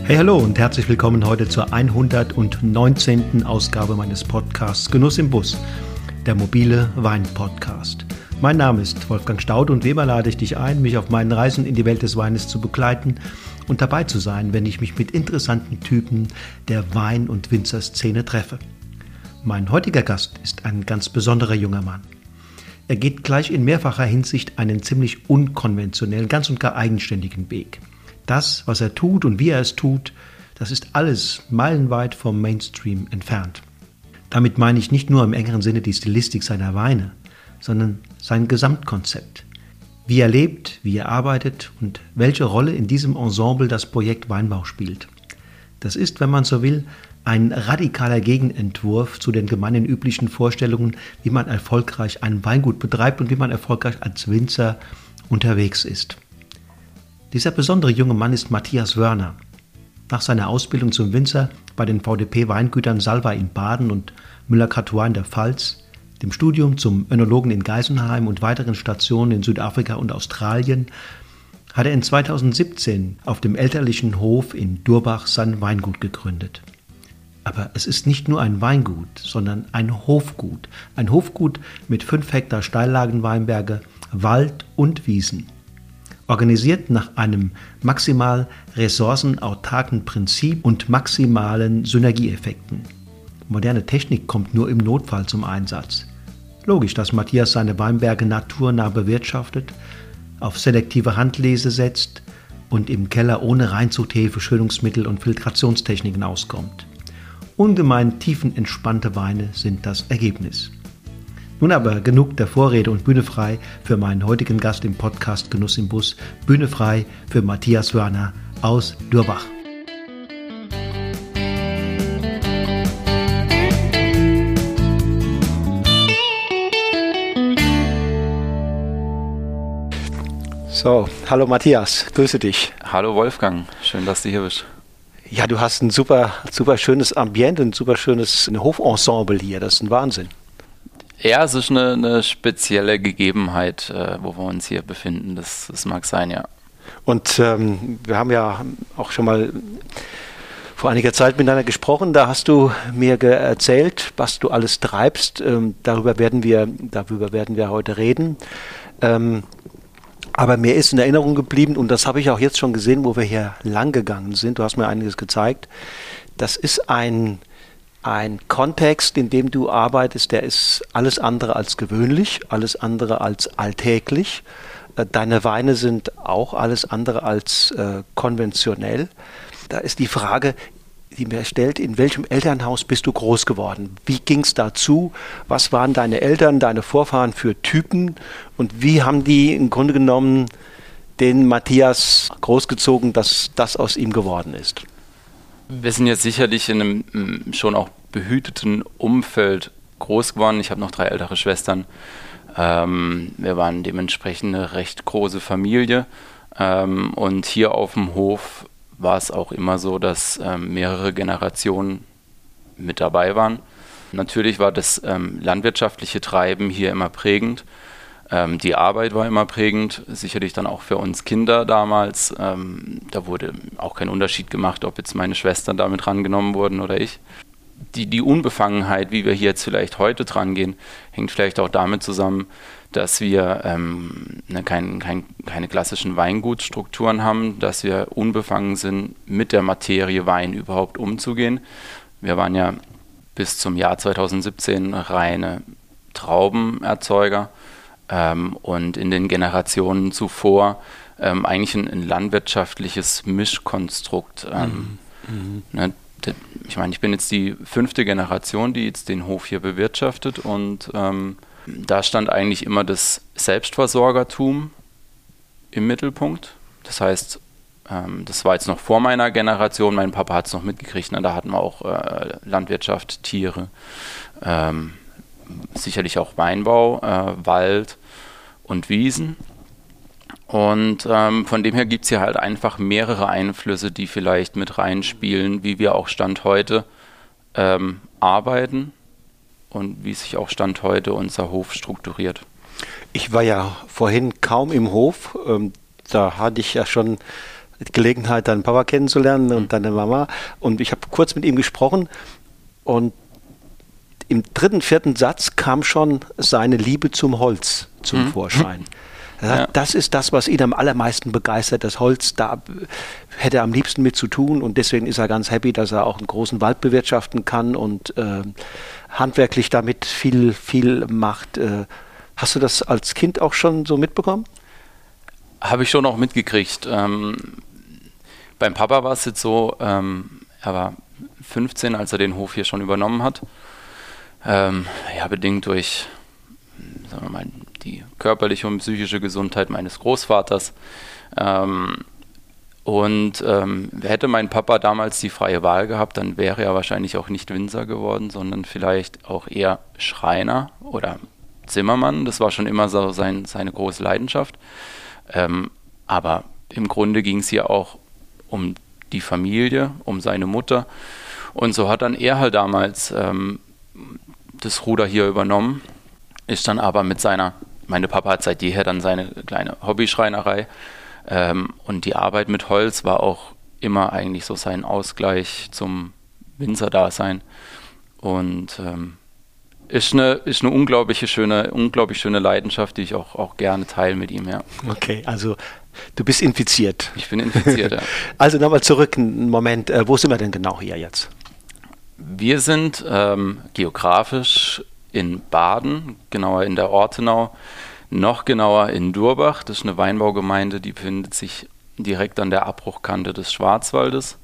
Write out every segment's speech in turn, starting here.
Hey, hallo und herzlich willkommen heute zur 119. Ausgabe meines Podcasts Genuss im Bus, der mobile Wein-Podcast. Mein Name ist Wolfgang Staude und wie immer lade ich dich ein, mich auf meinen Reisen in die Welt des Weines zu begleiten und dabei zu sein, wenn ich mich mit interessanten Typen der Wein- und Winzerszene treffe. Mein heutiger Gast ist ein ganz besonderer junger Mann. Er geht gleich in mehrfacher Hinsicht einen ziemlich unkonventionellen, ganz und gar eigenständigen Weg. Das, was er tut und wie er es tut, das ist alles meilenweit vom Mainstream entfernt. Damit meine ich nicht nur im engeren Sinne die Stilistik seiner Weine, sondern sein Gesamtkonzept. Wie er lebt, wie er arbeitet und welche Rolle in diesem Ensemble das Projekt Weinbau spielt. Das ist, wenn man so will, ein radikaler Gegenentwurf zu den gemeinen üblichen Vorstellungen, wie man erfolgreich ein Weingut betreibt und wie man erfolgreich als Winzer unterwegs ist. Dieser besondere junge Mann ist Matthias Wörner. Nach seiner Ausbildung zum Winzer bei den VDP-Weingütern Salva in Baden und Müller-Cartois in der Pfalz, dem Studium zum Önologen in Geisenheim und weiteren Stationen in Südafrika und Australien, hat er in 2017 auf dem elterlichen Hof in Durbach sein Weingut gegründet. Aber es ist nicht nur ein Weingut, sondern ein Hofgut. Ein Hofgut mit 5 Hektar Steillagenweinberge, Wald und Wiesen. Organisiert nach einem maximal ressourcenautarken Prinzip und maximalen Synergieeffekten. Moderne Technik kommt nur im Notfall zum Einsatz. Logisch, dass Matthias seine Weinberge naturnah bewirtschaftet, auf selektive Handlese setzt und im Keller ohne Reinzuchthefe, Schönungsmittel und Filtrationstechniken auskommt. Ungemein tiefenentspannte Weine sind das Ergebnis. Nun aber genug der Vorrede und Bühne frei für meinen heutigen Gast im Podcast Genuss im Bus. Bühne frei für Matthias Wörner aus Durbach. So, hallo Matthias, grüße dich. Hallo Wolfgang, schön, dass du hier bist. Ja, du hast ein super schönes Ambiente, ein super schönes Hofensemble hier, das ist ein Wahnsinn. Ja, es ist eine spezielle Gegebenheit, wo wir uns hier befinden, das mag sein, ja. Und wir haben ja auch schon mal vor einiger Zeit miteinander gesprochen, da hast du mir erzählt, was du alles treibst, darüber werden wir heute reden. Aber mir ist in Erinnerung geblieben, und das habe ich auch jetzt schon gesehen, wo wir hier lang gegangen sind, du hast mir einiges gezeigt, das ist ein Kontext, in dem du arbeitest, der ist alles andere als gewöhnlich, alles andere als alltäglich. Deine Weine sind auch alles andere als konventionell. Da ist die Frage, die mir stellt, in welchem Elternhaus bist du groß geworden? Wie ging es dazu? Was waren deine Eltern, deine Vorfahren für Typen? Und wie haben die im Grunde genommen den Matthias großgezogen, dass das aus ihm geworden ist? Wir sind jetzt sicherlich in einem schon auch behüteten Umfeld groß geworden. Ich habe noch 3 ältere Schwestern. Wir waren dementsprechend eine recht große Familie. Und hier auf dem Hof war es auch immer so, dass mehrere Generationen mit dabei waren. Natürlich war das landwirtschaftliche Treiben hier immer prägend. Die Arbeit war immer prägend, sicherlich dann auch für uns Kinder damals. Da wurde auch kein Unterschied gemacht, ob jetzt meine Schwestern damit rangenommen wurden oder ich. Die Unbefangenheit, wie wir hier jetzt vielleicht heute dran gehen, hängt vielleicht auch damit zusammen, dass wir keine klassischen Weingutsstrukturen haben, dass wir unbefangen sind, mit der Materie Wein überhaupt umzugehen. Wir waren ja bis zum Jahr 2017 reine Traubenerzeuger. Und in den Generationen zuvor eigentlich ein landwirtschaftliches Mischkonstrukt. Ne, ich meine, ich bin jetzt die 5. Generation, die jetzt den Hof hier bewirtschaftet und da stand eigentlich immer das Selbstversorgertum im Mittelpunkt. Das heißt, das war jetzt noch vor meiner Generation, mein Papa hat es noch mitgekriegt, ne, da hatten wir auch Landwirtschaft, Tiere, sicherlich auch Weinbau, Wald und Wiesen. Und von dem her gibt es hier halt einfach mehrere Einflüsse, die vielleicht mit reinspielen, wie wir auch Stand heute arbeiten und wie sich auch Stand heute unser Hof strukturiert. Ich war ja vorhin kaum im Hof, da hatte ich ja schon die Gelegenheit, deinen Papa kennenzulernen und deine Mama. Und ich habe kurz mit ihm gesprochen und im 3., 4. Satz kam schon seine Liebe zum Holz zum Vorschein. Er sagt, das ist das, was ihn am allermeisten begeistert. Das Holz, da hätte er am liebsten mit zu tun und deswegen ist er ganz happy, dass er auch einen großen Wald bewirtschaften kann und handwerklich damit viel macht. Hast du das als Kind auch schon so mitbekommen? Habe ich schon auch mitgekriegt. Beim Papa war es jetzt so, er war 15, als er den Hof hier schon übernommen hat. Bedingt durch, sagen wir mal, die körperliche und psychische Gesundheit meines Großvaters. Hätte mein Papa damals die freie Wahl gehabt, dann wäre er wahrscheinlich auch nicht Winzer geworden, sondern vielleicht auch eher Schreiner oder Zimmermann. Das war schon immer so seine große Leidenschaft. Aber im Grunde ging es hier auch um die Familie, um seine Mutter. Und so hat dann er halt damals das Ruder hier übernommen, ist dann aber meine Papa hat seit jeher dann seine kleine Hobbyschreinerei und die Arbeit mit Holz war auch immer eigentlich so sein Ausgleich zum Winzerdasein und ist eine unglaublich schöne Leidenschaft, die ich auch gerne teile mit ihm, ja. Okay, also du bist infiziert. Ich bin infiziert, ja. Also nochmal zurück, einen Moment, wo sind wir denn genau hier jetzt? Wir sind geografisch in Baden, genauer in der Ortenau, noch genauer in Durbach. Das ist eine Weinbaugemeinde, die befindet sich direkt an der Abbruchkante des Schwarzwaldes.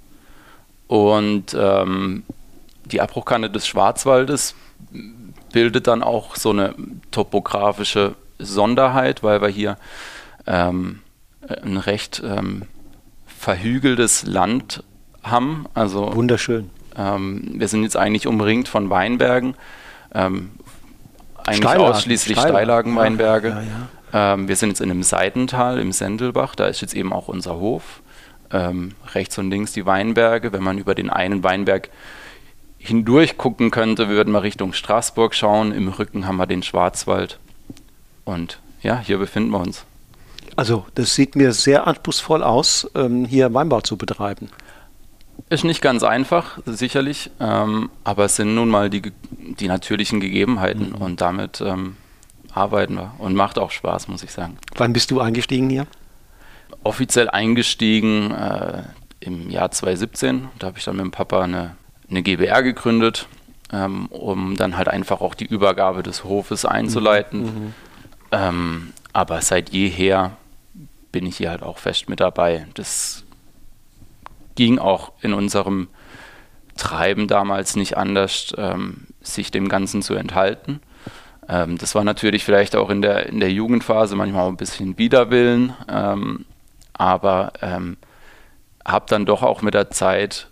Und die Abbruchkante des Schwarzwaldes bildet dann auch so eine topografische Sonderheit, weil wir hier ein recht verhügeltes Land haben. Also wunderschön. Wir sind jetzt eigentlich umringt von Weinbergen, eigentlich ausschließlich Steillagenweinberge. Ja. Wir sind jetzt in einem Seitental im Sendelbach, da ist jetzt eben auch unser Hof. Rechts und links die Weinberge. Wenn man über den einen Weinberg hindurch gucken könnte, würden wir Richtung Straßburg schauen. Im Rücken haben wir den Schwarzwald. Und ja, hier befinden wir uns. Also das sieht mir sehr anspruchsvoll aus, hier Weinbau zu betreiben. Ist nicht ganz einfach, sicherlich, aber es sind nun mal die natürlichen Gegebenheiten und damit arbeiten wir und macht auch Spaß, muss ich sagen. Wann bist du eingestiegen hier? Offiziell eingestiegen im Jahr 2017. Da habe ich dann mit dem Papa eine GbR gegründet, um dann halt einfach auch die Übergabe des Hofes einzuleiten. Aber seit jeher bin ich hier halt auch fest mit dabei. Das ging auch in unserem Treiben damals nicht anders, sich dem Ganzen zu enthalten. Das war natürlich vielleicht auch in der Jugendphase manchmal auch ein bisschen Widerwillen, aber habe dann doch auch mit der Zeit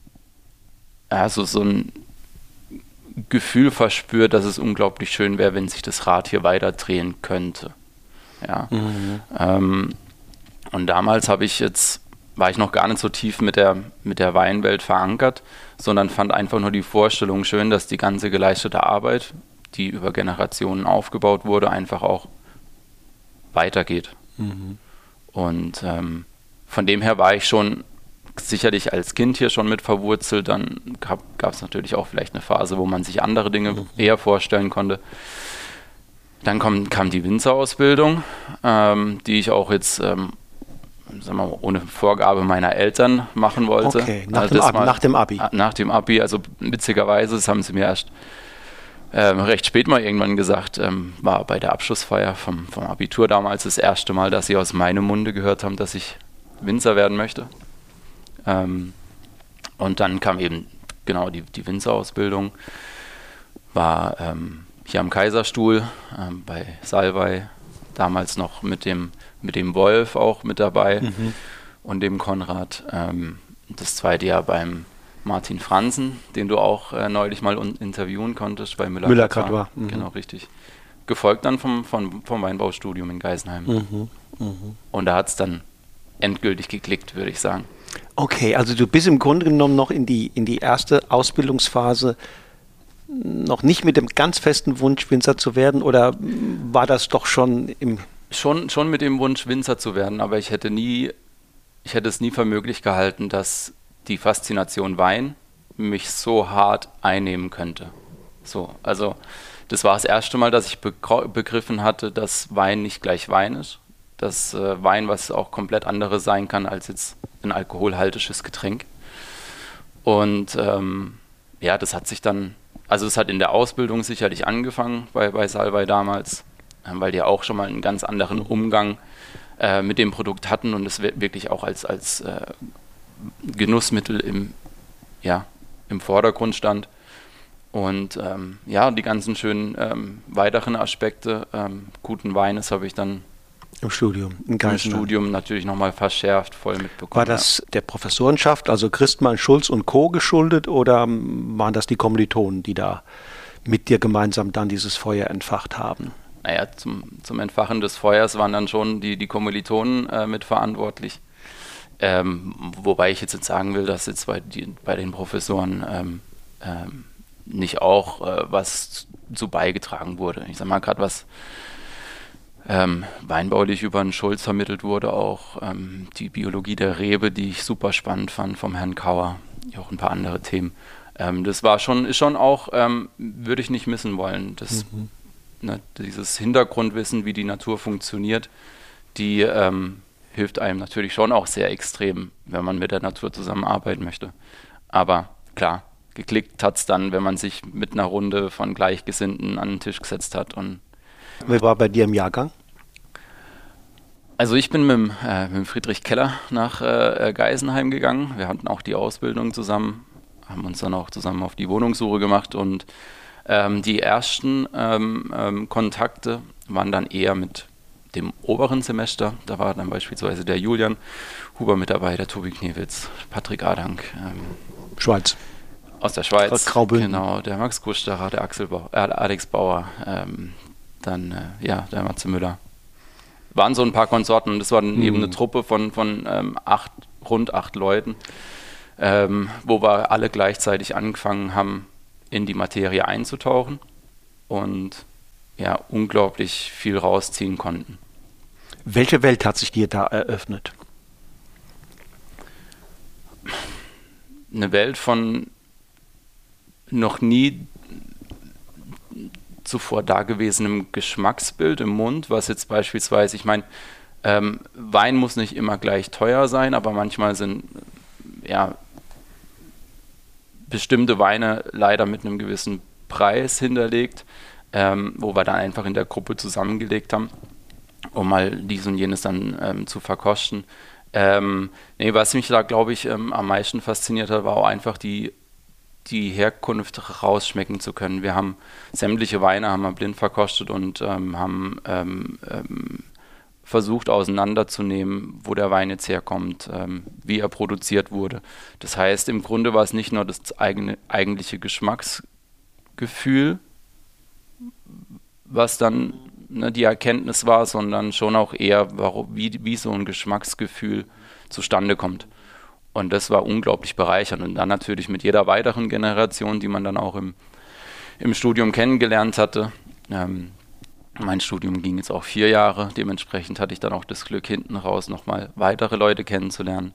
so ein Gefühl verspürt, dass es unglaublich schön wäre, wenn sich das Rad hier weiter drehen könnte. Ja. Und damals war ich noch gar nicht so tief mit der Weinwelt verankert, sondern fand einfach nur die Vorstellung schön, dass die ganze geleistete Arbeit, die über Generationen aufgebaut wurde, einfach auch weitergeht. Und von dem her war ich schon sicherlich als Kind hier schon mit verwurzelt. Dann gab es natürlich auch vielleicht eine Phase, wo man sich andere Dinge eher vorstellen konnte. Dann kam die Winzerausbildung, die ich auch jetzt sagen wir mal, ohne Vorgabe meiner Eltern machen wollte. Okay, nach dem Abi. Nach dem Abi, also witzigerweise, das haben sie mir erst recht spät mal irgendwann gesagt, war bei der Abschlussfeier vom Abitur damals das erste Mal, dass sie aus meinem Munde gehört haben, dass ich Winzer werden möchte. Und dann kam eben genau die Winzerausbildung, war hier am Kaiserstuhl bei Salvei, damals noch mit dem Wolf auch mit dabei und dem Konrad. Das zweite Jahr beim Martin Franzen, den du auch neulich mal interviewen konntest bei Müller-Catois. Genau, richtig. Gefolgt dann vom Weinbaustudium in Geisenheim. Und da hat es dann endgültig geklickt, würde ich sagen. Okay, also du bist im Grunde genommen noch in die erste Ausbildungsphase noch nicht mit dem ganz festen Wunsch, Winzer zu werden, oder war das doch schon im... Schon mit dem Wunsch, Winzer zu werden, aber ich hätte nie ich hätte es nie für möglich gehalten, dass die Faszination Wein mich so hart einnehmen könnte. So, also das war das erste Mal, dass ich begriffen hatte, dass Wein nicht gleich Wein ist. Dass Wein was auch komplett anderes sein kann als jetzt ein alkoholhaltiges Getränk. Und ja, das hat sich dann, also es hat in der Ausbildung sicherlich angefangen bei Salvei damals, weil die auch schon mal einen ganz anderen Umgang mit dem Produkt hatten und es wirklich auch als Genussmittel im Vordergrund stand. Und ja, die ganzen schönen weiteren Aspekte guten Weines habe ich dann im Studium natürlich nochmal verschärft, voll mitbekommen. War das der Professorenschaft, also Christmann, Schulz und Co. geschuldet oder waren das die Kommilitonen, die da mit dir gemeinsam dann dieses Feuer entfacht haben? Naja, zum Entfachen des Feuers waren dann schon die Kommilitonen mitverantwortlich. Wobei ich jetzt sagen will, dass jetzt bei den Professoren nicht auch was zu beigetragen wurde. Ich sag mal, gerade was weinbaulich über einen Schulz vermittelt wurde, auch die Biologie der Rebe, die ich super spannend fand vom Herrn Kauer, auch ein paar andere Themen. Das ist schon auch, würde ich nicht missen wollen. Dieses Hintergrundwissen, wie die Natur funktioniert, die hilft einem natürlich schon auch sehr extrem, wenn man mit der Natur zusammenarbeiten möchte. Aber klar, geklickt hat es dann, wenn man sich mit einer Runde von Gleichgesinnten an den Tisch gesetzt hat. Und wer war bei dir im Jahrgang? Also ich bin mit dem Friedrich Keller nach Geisenheim gegangen. Wir hatten auch die Ausbildung zusammen, haben uns dann auch zusammen auf die Wohnungssuche gemacht und die ersten Kontakte waren dann eher mit dem oberen Semester. Da war dann beispielsweise der Julian Huber mit dabei, der Tobi Knewitz, Patrick Adank. Schweiz. Aus der Schweiz. Aus Graubünden. Genau, der Max Gustacher, der Alex Bauer, dann der Matze Müller. Waren so ein paar Konsorten und das war dann eben eine Truppe von rund 8 Leuten, wo wir alle gleichzeitig angefangen haben, in die Materie einzutauchen und ja, unglaublich viel rausziehen konnten. Welche Welt hat sich dir da eröffnet? Eine Welt von noch nie zuvor dagewesenem Geschmacksbild im Mund, was jetzt beispielsweise, ich meine, Wein muss nicht immer gleich teuer sein, aber manchmal sind bestimmte Weine leider mit einem gewissen Preis hinterlegt, wo wir dann einfach in der Gruppe zusammengelegt haben, um mal dies und jenes dann zu verkosten. Was mich da, glaube ich, am meisten fasziniert hat, war auch einfach die Herkunft rausschmecken zu können. Wir haben sämtliche Weine haben wir blind verkostet und haben versucht auseinanderzunehmen, wo der Wein jetzt herkommt, wie er produziert wurde. Das heißt, im Grunde war es nicht nur das eigentliche Geschmacksgefühl, was dann die Erkenntnis war, sondern schon auch eher, wie so ein Geschmacksgefühl zustande kommt. Und das war unglaublich bereichernd. Und dann natürlich mit jeder weiteren Generation, die man dann auch im Studium kennengelernt hatte. Mein Studium ging jetzt auch 4 Jahre. Dementsprechend hatte ich dann auch das Glück, hinten raus nochmal weitere Leute kennenzulernen.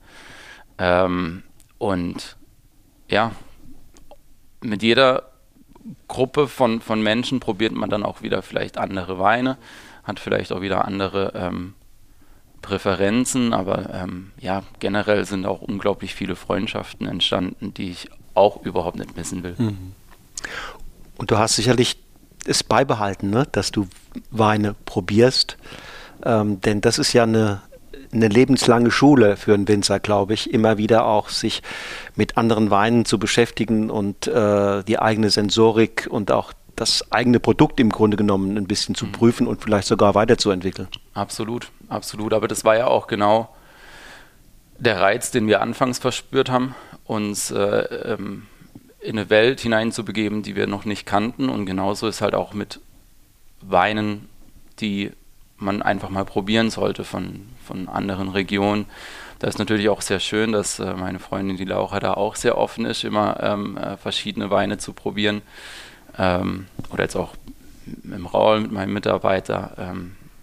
Und ja, mit jeder Gruppe von Menschen probiert man dann auch wieder vielleicht andere Weine, hat vielleicht auch wieder andere Präferenzen, aber generell sind auch unglaublich viele Freundschaften entstanden, die ich auch überhaupt nicht missen will. Und du hast sicherlich es beibehalten, ne? Dass du Weine probierst, denn das ist ja eine lebenslange Schule für einen Winzer, glaube ich, immer wieder auch sich mit anderen Weinen zu beschäftigen und die eigene Sensorik und auch das eigene Produkt im Grunde genommen ein bisschen zu prüfen und vielleicht sogar weiterzuentwickeln. Absolut, absolut. Aber das war ja auch genau der Reiz, den wir anfangs verspürt haben, uns in eine Welt hineinzubegeben, die wir noch nicht kannten. Und genauso ist halt auch mit Weinen, die man einfach mal probieren sollte von anderen Regionen. Da ist natürlich auch sehr schön, dass meine Freundin, die Laura, da auch sehr offen ist, immer verschiedene Weine zu probieren. Oder jetzt auch im Raul mit meinem Mitarbeiter.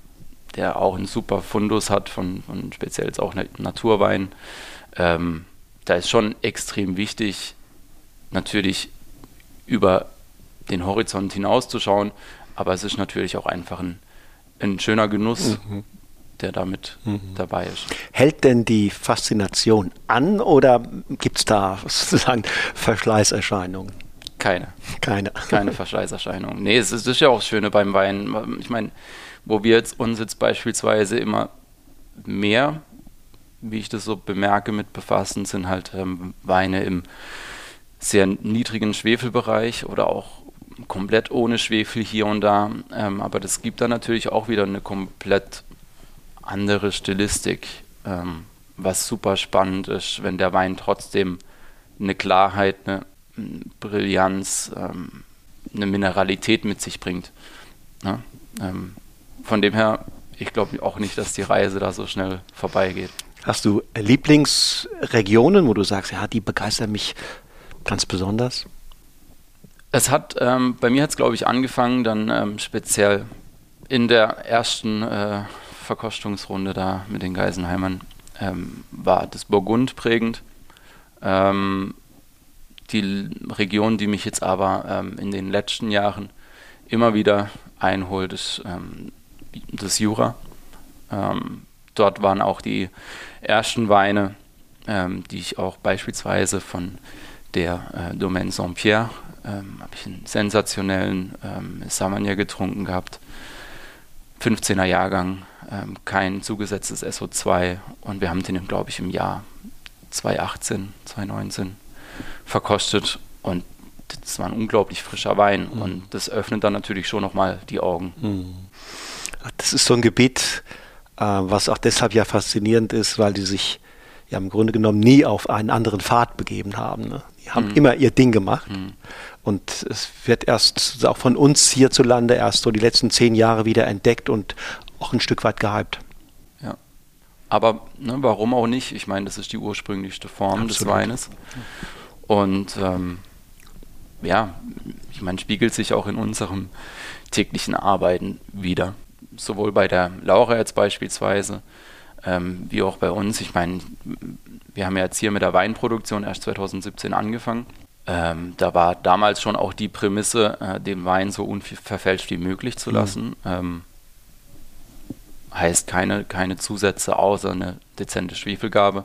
der auch einen super Fundus hat von speziell jetzt auch Naturwein. Da ist schon extrem wichtig, natürlich über den Horizont hinauszuschauen, aber es ist natürlich auch einfach ein schöner Genuss, der damit dabei ist. Hält denn die Faszination an oder gibt es da sozusagen Verschleißerscheinungen? Keine Verschleißerscheinungen. Nee, es ist ja auch das Schöne beim Wein. Ich meine, wo wir uns jetzt beispielsweise immer mehr, wie ich das so bemerke, mit befassen, sind halt Weine im sehr niedrigen Schwefelbereich oder auch komplett ohne Schwefel hier und da. Aber das gibt dann natürlich auch wieder eine komplett andere Stilistik, was super spannend ist, wenn der Wein trotzdem eine Klarheit, eine Brillanz, eine Mineralität mit sich bringt. Ja? Von dem her, ich glaube auch nicht, dass die Reise da so schnell vorbeigeht. Hast du Lieblingsregionen, wo du sagst, ja, die begeistern mich ganz besonders? Bei mir hat es, glaube ich, angefangen, dann speziell in der ersten Verkostungsrunde da mit den Geisenheimern war das Burgund prägend. Die Region, die mich jetzt aber in den letzten Jahren immer wieder einholt, ist das Jura. Dort waren auch die ersten Weine, die ich auch beispielsweise von der Domaine Saint-Pierre, habe ich einen sensationellen Savagnin getrunken gehabt. 15er Jahrgang, kein zugesetztes SO2 und wir haben den, glaube ich, im Jahr 2018, 2019 verkostet und das war ein unglaublich frischer Wein und das öffnet dann natürlich schon nochmal die Augen. Das ist so ein Gebiet, was auch deshalb ja faszinierend ist, weil die sich ja im Grunde genommen nie auf einen anderen Pfad begeben haben. Ne? Die haben immer ihr Ding gemacht. Und es wird erst auch von uns hierzulande erst so die letzten 10 Jahre wieder entdeckt und auch ein Stück weit gehypt. Ja. Aber warum auch nicht? Ich meine, das ist die ursprünglichste Form des Weines. Und ich meine, spiegelt sich auch in unserem täglichen Arbeiten wieder. Sowohl bei der Laura jetzt beispielsweise, wie auch bei uns. Ich meine, wir haben ja jetzt hier mit der Weinproduktion erst 2017 angefangen. Da war damals schon auch die Prämisse, den Wein so unverfälscht wie möglich zu lassen. Heißt keine Zusätze außer eine dezente Schwefelgabe.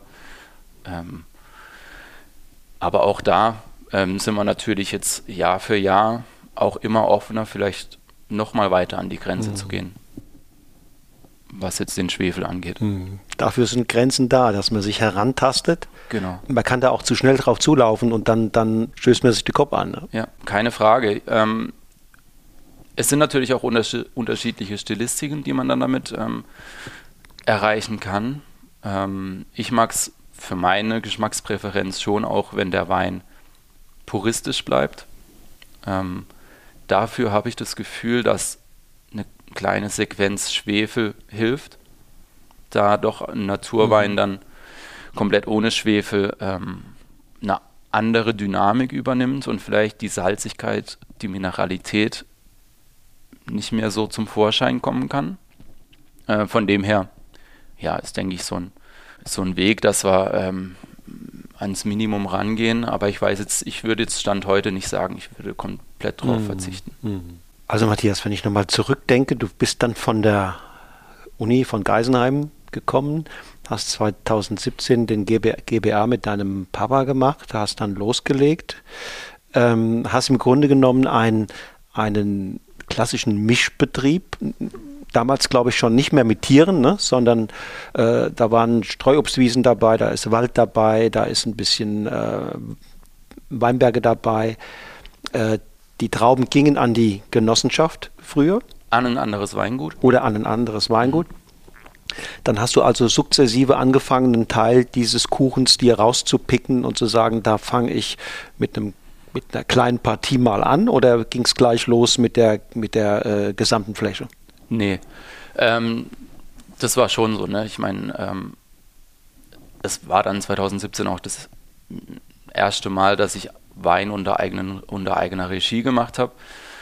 Aber auch da sind wir natürlich jetzt Jahr für Jahr auch immer offener, vielleicht nochmal weiter an die Grenze zu gehen, was jetzt den Schwefel angeht. Dafür sind Grenzen da, dass man sich herantastet. Genau. Man kann da auch zu schnell drauf zulaufen und dann stößt man sich den Kopf an. Ne? Ja, keine Frage. Es sind natürlich auch unterschiedliche Stilistiken, die man dann damit erreichen kann. Ich mag es für meine Geschmackspräferenz schon auch, wenn der Wein puristisch bleibt. Dafür habe ich das Gefühl, dass eine kleine Sequenz Schwefel hilft, da doch ein Naturwein dann komplett ohne Schwefel eine andere Dynamik übernimmt und vielleicht die Salzigkeit, die Mineralität nicht mehr so zum Vorschein kommen kann. Von dem her, ja, ist, denke ich, so ein Weg, dass wir ans Minimum rangehen, aber ich würde jetzt Stand heute nicht sagen, ich würde komplett drauf verzichten. Also Matthias, wenn ich nochmal zurückdenke, du bist dann von der Uni von Geisenheim gekommen, hast 2017 den GBA mit deinem Papa gemacht, hast dann losgelegt, hast im Grunde genommen einen klassischen Mischbetrieb, damals glaube ich schon nicht mehr mit Tieren, ne, sondern da waren Streuobstwiesen dabei, da ist Wald dabei, da ist ein bisschen Weinberge dabei. Die Trauben gingen an die Genossenschaft früher. An ein anderes Weingut. Oder an ein anderes Weingut. Dann hast du also sukzessive angefangen, einen Teil dieses Kuchens dir rauszupicken und zu sagen, da fange ich mit einer kleinen Partie mal an, oder ging es gleich los mit der gesamten Fläche? Nee, das war schon so, ne? Ich meine, es war dann 2017 auch das erste Mal, dass ich Wein unter eigener Regie gemacht habe.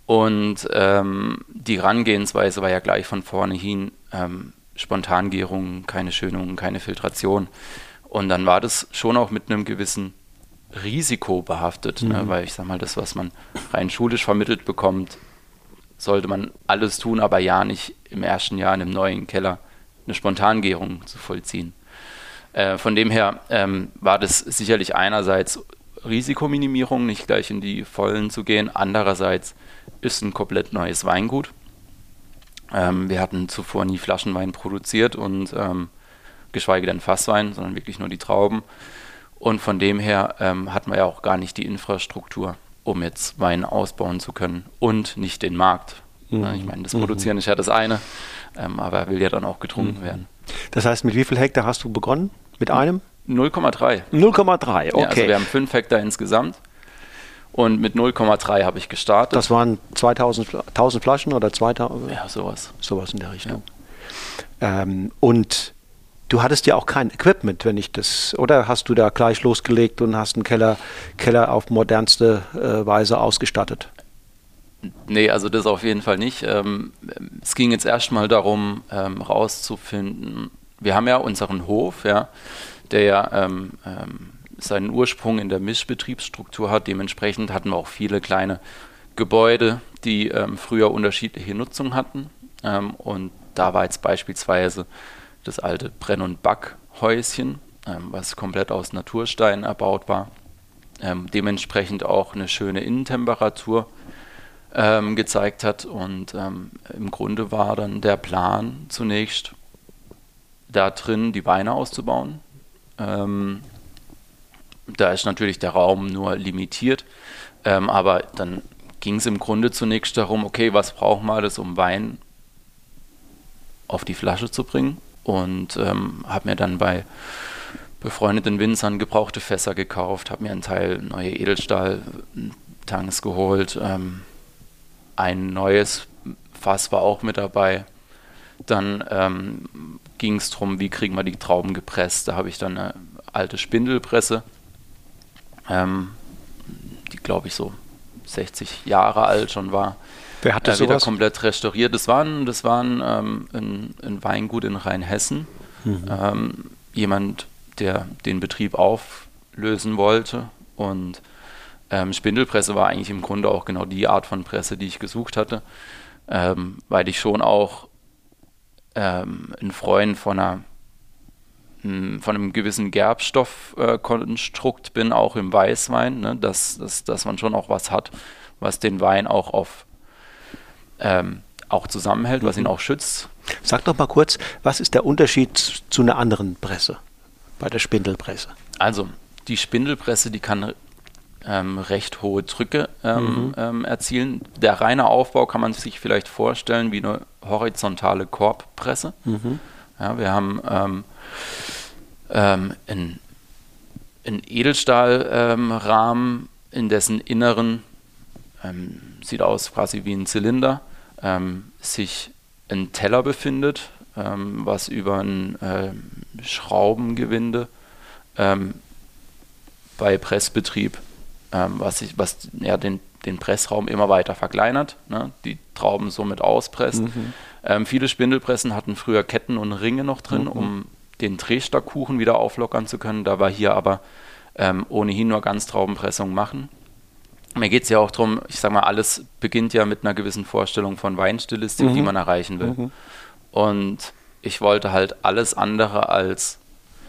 Und die Herangehensweise war ja gleich von vornherein Spontangärung, keine Schönung, keine Filtration. Und dann war das schon auch mit einem gewissen Risiko behaftet, ne? Weil ich sag mal, das, was man rein schulisch vermittelt bekommt, sollte man alles tun, aber ja nicht im ersten Jahr in einem neuen Keller eine Spontangärung zu vollziehen. Von dem her war das sicherlich einerseits Risikominimierung, nicht gleich in die Vollen zu gehen, andererseits ist ein komplett neues Weingut. Wir hatten zuvor nie Flaschenwein produziert und geschweige denn Fasswein, sondern wirklich nur die Trauben. Und von dem her hatten wir ja auch gar nicht die Infrastruktur, um jetzt Wein ausbauen zu können und nicht den Markt. Ich meine, das Produzieren ist ja das eine, aber er will ja dann auch getrunken werden. Das heißt, mit wie viel Hektar hast du begonnen? Mit einem? 0,3. 0,3, okay. Ja, also wir haben 5 Hektar insgesamt und mit 0,3 habe ich gestartet. Das waren 1000 Flaschen oder 2000? Ja, sowas. Sowas in der Richtung. Ja. Und du hattest ja auch kein Equipment, wenn ich das, oder hast du da gleich losgelegt und hast einen Keller auf modernste Weise ausgestattet? Nee, also das auf jeden Fall nicht. Es ging jetzt erstmal darum, rauszufinden, wir haben ja unseren Hof, ja, der ja seinen Ursprung in der Mischbetriebsstruktur hat. Dementsprechend hatten wir auch viele kleine Gebäude, die früher unterschiedliche Nutzung hatten. Und da war jetzt beispielsweise das alte Brenn- und Backhäuschen, was komplett aus Naturstein erbaut war. Dementsprechend auch eine schöne Innentemperatur gezeigt hat. Und im Grunde war dann der Plan zunächst, da drin die Weine auszubauen. Da ist natürlich der Raum nur limitiert, aber dann ging es im Grunde zunächst darum, okay, was brauchen wir alles, um Wein auf die Flasche zu bringen? Und habe mir dann bei befreundeten Winzern gebrauchte Fässer gekauft, habe mir einen Teil neue Edelstahl-Tanks geholt, ein neues Fass war auch mit dabei. Dann ging es darum, wie kriegen wir die Trauben gepresst. Da habe ich dann eine alte Spindelpresse, die glaube ich so 60 Jahre alt schon war. Wer hat das wieder sowas? Komplett restauriert. Das war ein Weingut in Rheinhessen. Jemand, der den Betrieb auflösen wollte. Und Spindelpresse war eigentlich im Grunde auch genau die Art von Presse, die ich gesucht hatte. Weil ich schon auch ein Freund von einem gewissen Gerbstoffkonstrukt bin, auch im Weißwein, ne? dass man schon auch was hat, was den Wein auch zusammenhält, was ihn auch schützt. Sag doch mal kurz, was ist der Unterschied zu einer anderen Presse, bei der Spindelpresse? Also, die Spindelpresse, die kann recht hohe Drücke erzielen. Der reine Aufbau kann man sich vielleicht vorstellen wie eine horizontale Korbpresse. Ja, wir haben einen Edelstahlrahmen, in dessen Inneren sieht aus quasi wie ein Zylinder, sich ein Teller befindet, was über ein Schraubengewinde bei Pressbetrieb was den Pressraum immer weiter verkleinert, ne? Die Trauben somit auspresst. Viele Spindelpressen hatten früher Ketten und Ringe noch drin, um den Drehstockkuchen wieder auflockern zu können. Da wir hier aber ohnehin nur Ganztraubenpressung machen. Mir geht es ja auch darum, ich sag mal, alles beginnt ja mit einer gewissen Vorstellung von Weinstilistik, die man erreichen will. Und ich wollte halt alles andere als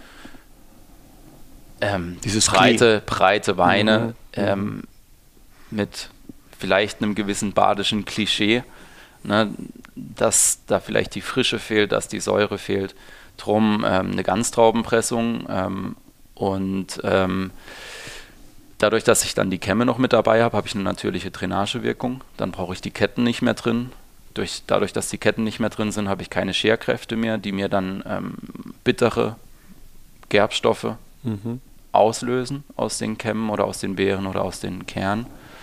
dieses breite Weine mit vielleicht einem gewissen badischen Klischee, ne, dass da vielleicht die Frische fehlt, dass die Säure fehlt. Drum eine Ganztraubenpressung und dadurch, dass ich dann die Kämme noch mit dabei habe, habe ich eine natürliche Drainagewirkung. Dann brauche ich die Ketten nicht mehr drin. Dadurch, dass die Ketten nicht mehr drin sind, habe ich keine Scherkräfte mehr, die mir dann bittere Gerbstoffe auslösen aus den Kämmen oder aus den Beeren oder aus den Kernen.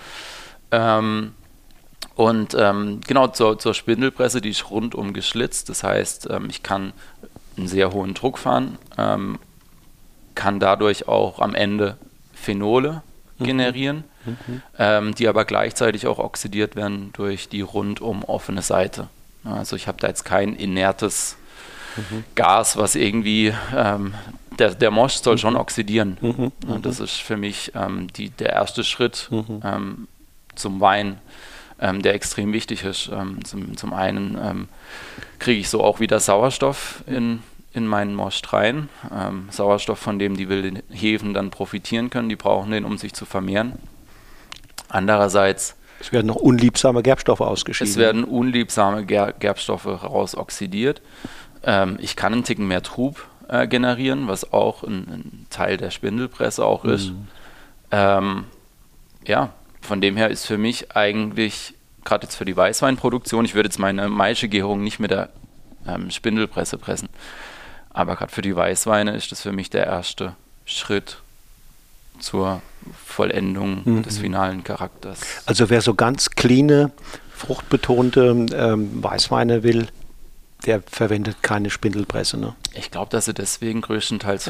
Genau, zur Spindelpresse, die ist rundum geschlitzt. Das heißt, ich kann einen sehr hohen Druck fahren, kann dadurch auch am Ende Phenole generieren, die aber gleichzeitig auch oxidiert werden durch die rundum offene Seite. Also ich habe da jetzt kein inertes Gas, was irgendwie, der Mosch soll schon oxidieren. Und das ist für mich der erste Schritt zum Wein, der extrem wichtig ist. Zum einen kriege ich so auch wieder Sauerstoff in meinen Most rein. Sauerstoff, von dem die wilden Hefen dann profitieren können. Die brauchen den, um sich zu vermehren. Andererseits... Es werden noch unliebsame Gerbstoffe ausgeschieden. Es werden unliebsame Gerbstoffe raus oxidiert. Ich kann einen Ticken mehr Trub generieren, was auch ein Teil der Spindelpresse auch ist. Von dem her ist für mich eigentlich, gerade jetzt für die Weißweinproduktion, ich würde jetzt meine Maischegärung nicht mit der Spindelpresse pressen, aber gerade für die Weißweine ist das für mich der erste Schritt zur Vollendung des finalen Charakters. Also wer so ganz cleane, fruchtbetonte Weißweine will, der verwendet keine Spindelpresse, ne? Ich glaube, dass sie deswegen größtenteils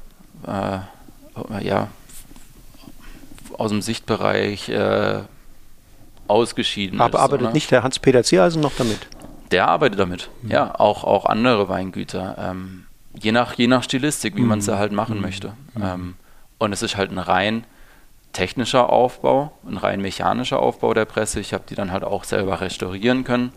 aus dem Sichtbereich ausgeschieden aber ist. Arbeitet nicht der Hans-Peter Zierhausen noch damit? Der arbeitet damit, ja, auch andere Weingüter. Je nach Stilistik, wie man es halt machen möchte. Und es ist halt ein rein technischer Aufbau, ein rein mechanischer Aufbau der Presse. Ich habe die dann halt auch selber restaurieren können.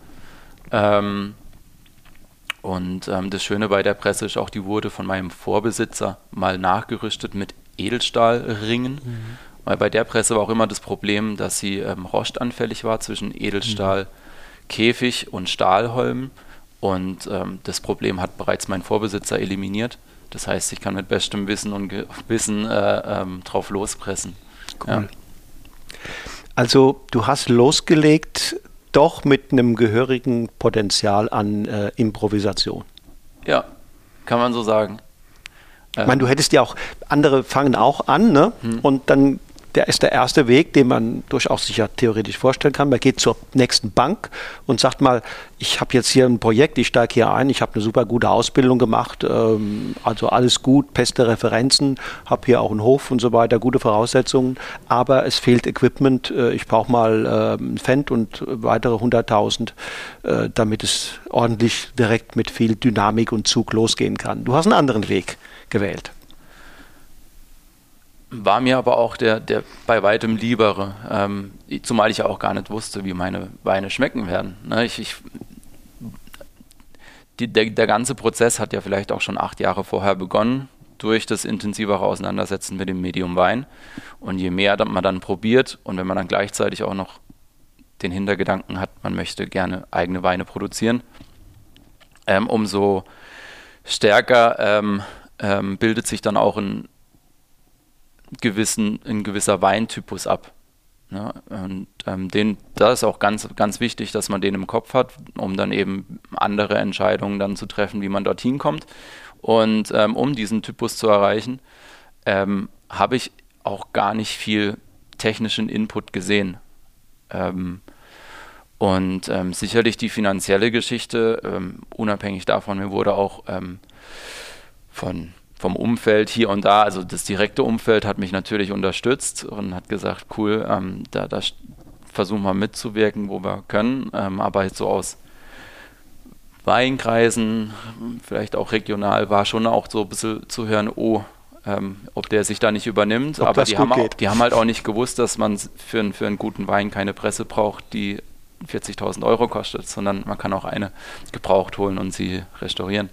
Das Schöne bei der Presse ist auch, die wurde von meinem Vorbesitzer mal nachgerüstet mit Edelstahlringen. Weil bei der Presse war auch immer das Problem, dass sie rostanfällig war zwischen Edelstahl, Käfig und Stahlholm. Und das Problem hat bereits mein Vorbesitzer eliminiert. Das heißt, ich kann mit bestem Wissen und Gewissen drauf lospressen. Cool. Ja. Also du hast losgelegt, doch mit einem gehörigen Potenzial an Improvisation. Ja, kann man so sagen. Ich meine, du hättest ja auch, andere fangen auch an, ne? Und dann ist der erste Weg, den man durchaus sich ja theoretisch vorstellen kann. Man geht zur nächsten Bank und sagt mal, ich habe jetzt hier ein Projekt, ich steige hier ein, ich habe eine super gute Ausbildung gemacht, also alles gut, beste Referenzen, habe hier auch einen Hof und so weiter, gute Voraussetzungen, aber es fehlt Equipment, ich brauche mal ein Fendt und weitere 100.000, damit es ordentlich direkt mit viel Dynamik und Zug losgehen kann. Du hast einen anderen Weg gewählt. War mir aber auch der bei weitem liebere, zumal ich ja auch gar nicht wusste, wie meine Weine schmecken werden. Ne, der ganze Prozess hat ja vielleicht auch schon 8 Jahre vorher begonnen, durch das intensivere Auseinandersetzen mit dem Medium Wein. Und je mehr man dann probiert und wenn man dann gleichzeitig auch noch den Hintergedanken hat, man möchte gerne eigene Weine produzieren, umso stärker bildet sich dann auch ein gewisser Weintypus ab. Ja, und da ist auch ganz, ganz wichtig, dass man den im Kopf hat, um dann eben andere Entscheidungen dann zu treffen, wie man dorthin kommt. Und um diesen Typus zu erreichen, habe ich auch gar nicht viel technischen Input gesehen. Sicherlich die finanzielle Geschichte, unabhängig davon, mir wurde auch vom Umfeld hier und da, also das direkte Umfeld hat mich natürlich unterstützt und hat gesagt, cool, da versuchen wir mitzuwirken, wo wir können, aber jetzt so aus Weinkreisen, vielleicht auch regional, war schon auch so ein bisschen zu hören, ob der sich da nicht übernimmt, aber die haben halt auch nicht gewusst, dass man für einen guten Wein keine Presse braucht, die 40.000 Euro kostet, sondern man kann auch eine gebraucht holen und sie restaurieren.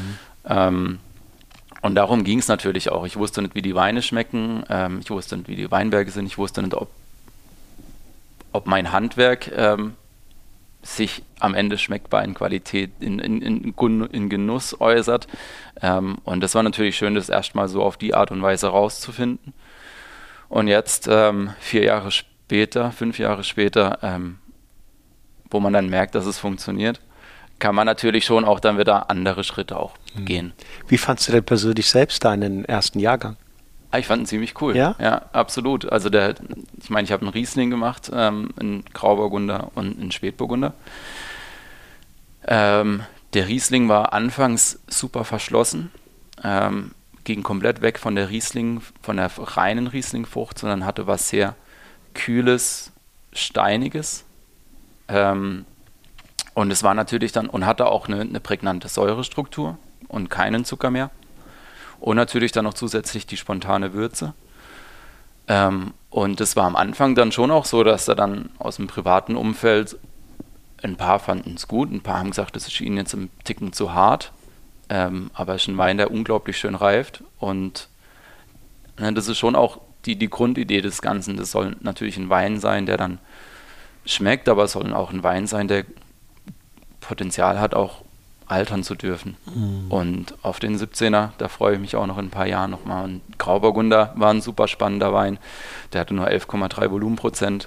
Und darum ging es natürlich auch. Ich wusste nicht, wie die Weine schmecken, ich wusste nicht, wie die Weinberge sind, ich wusste nicht, ob mein Handwerk sich am Ende schmeckbar in Qualität, in Genuss äußert. Und das war natürlich schön, das erstmal so auf die Art und Weise rauszufinden. Und jetzt, 5 Jahre später, wo man dann merkt, dass es funktioniert, kann man natürlich schon auch dann wieder andere Schritte auch gehen. Wie fandst du denn persönlich selbst deinen ersten Jahrgang? Ich fand ihn ziemlich cool. Ja? Ja, absolut. Also ich meine, ich habe einen Riesling gemacht, in Grauburgunder und in Spätburgunder. Der Riesling war anfangs super verschlossen, ging komplett weg von der reinen Riesling-Frucht, sondern hatte was sehr Kühles, Steiniges. Und es war natürlich dann, und hatte auch eine prägnante Säurestruktur und keinen Zucker mehr. Und natürlich dann noch zusätzlich die spontane Würze. Und es war am Anfang dann schon auch so, dass da dann aus dem privaten Umfeld ein paar fanden es gut, ein paar haben gesagt, das ist ihnen jetzt ein Ticken zu hart. Aber es ist ein Wein, der unglaublich schön reift. Und das ist schon auch die Grundidee des Ganzen. Das soll natürlich ein Wein sein, der dann schmeckt, aber es soll auch ein Wein sein, der Potenzial hat, auch altern zu dürfen. Und auf den 17er, da freue ich mich auch noch in ein paar Jahren nochmal. Und Grauburgunder war ein super spannender Wein. Der hatte nur 11,3 Volumenprozent,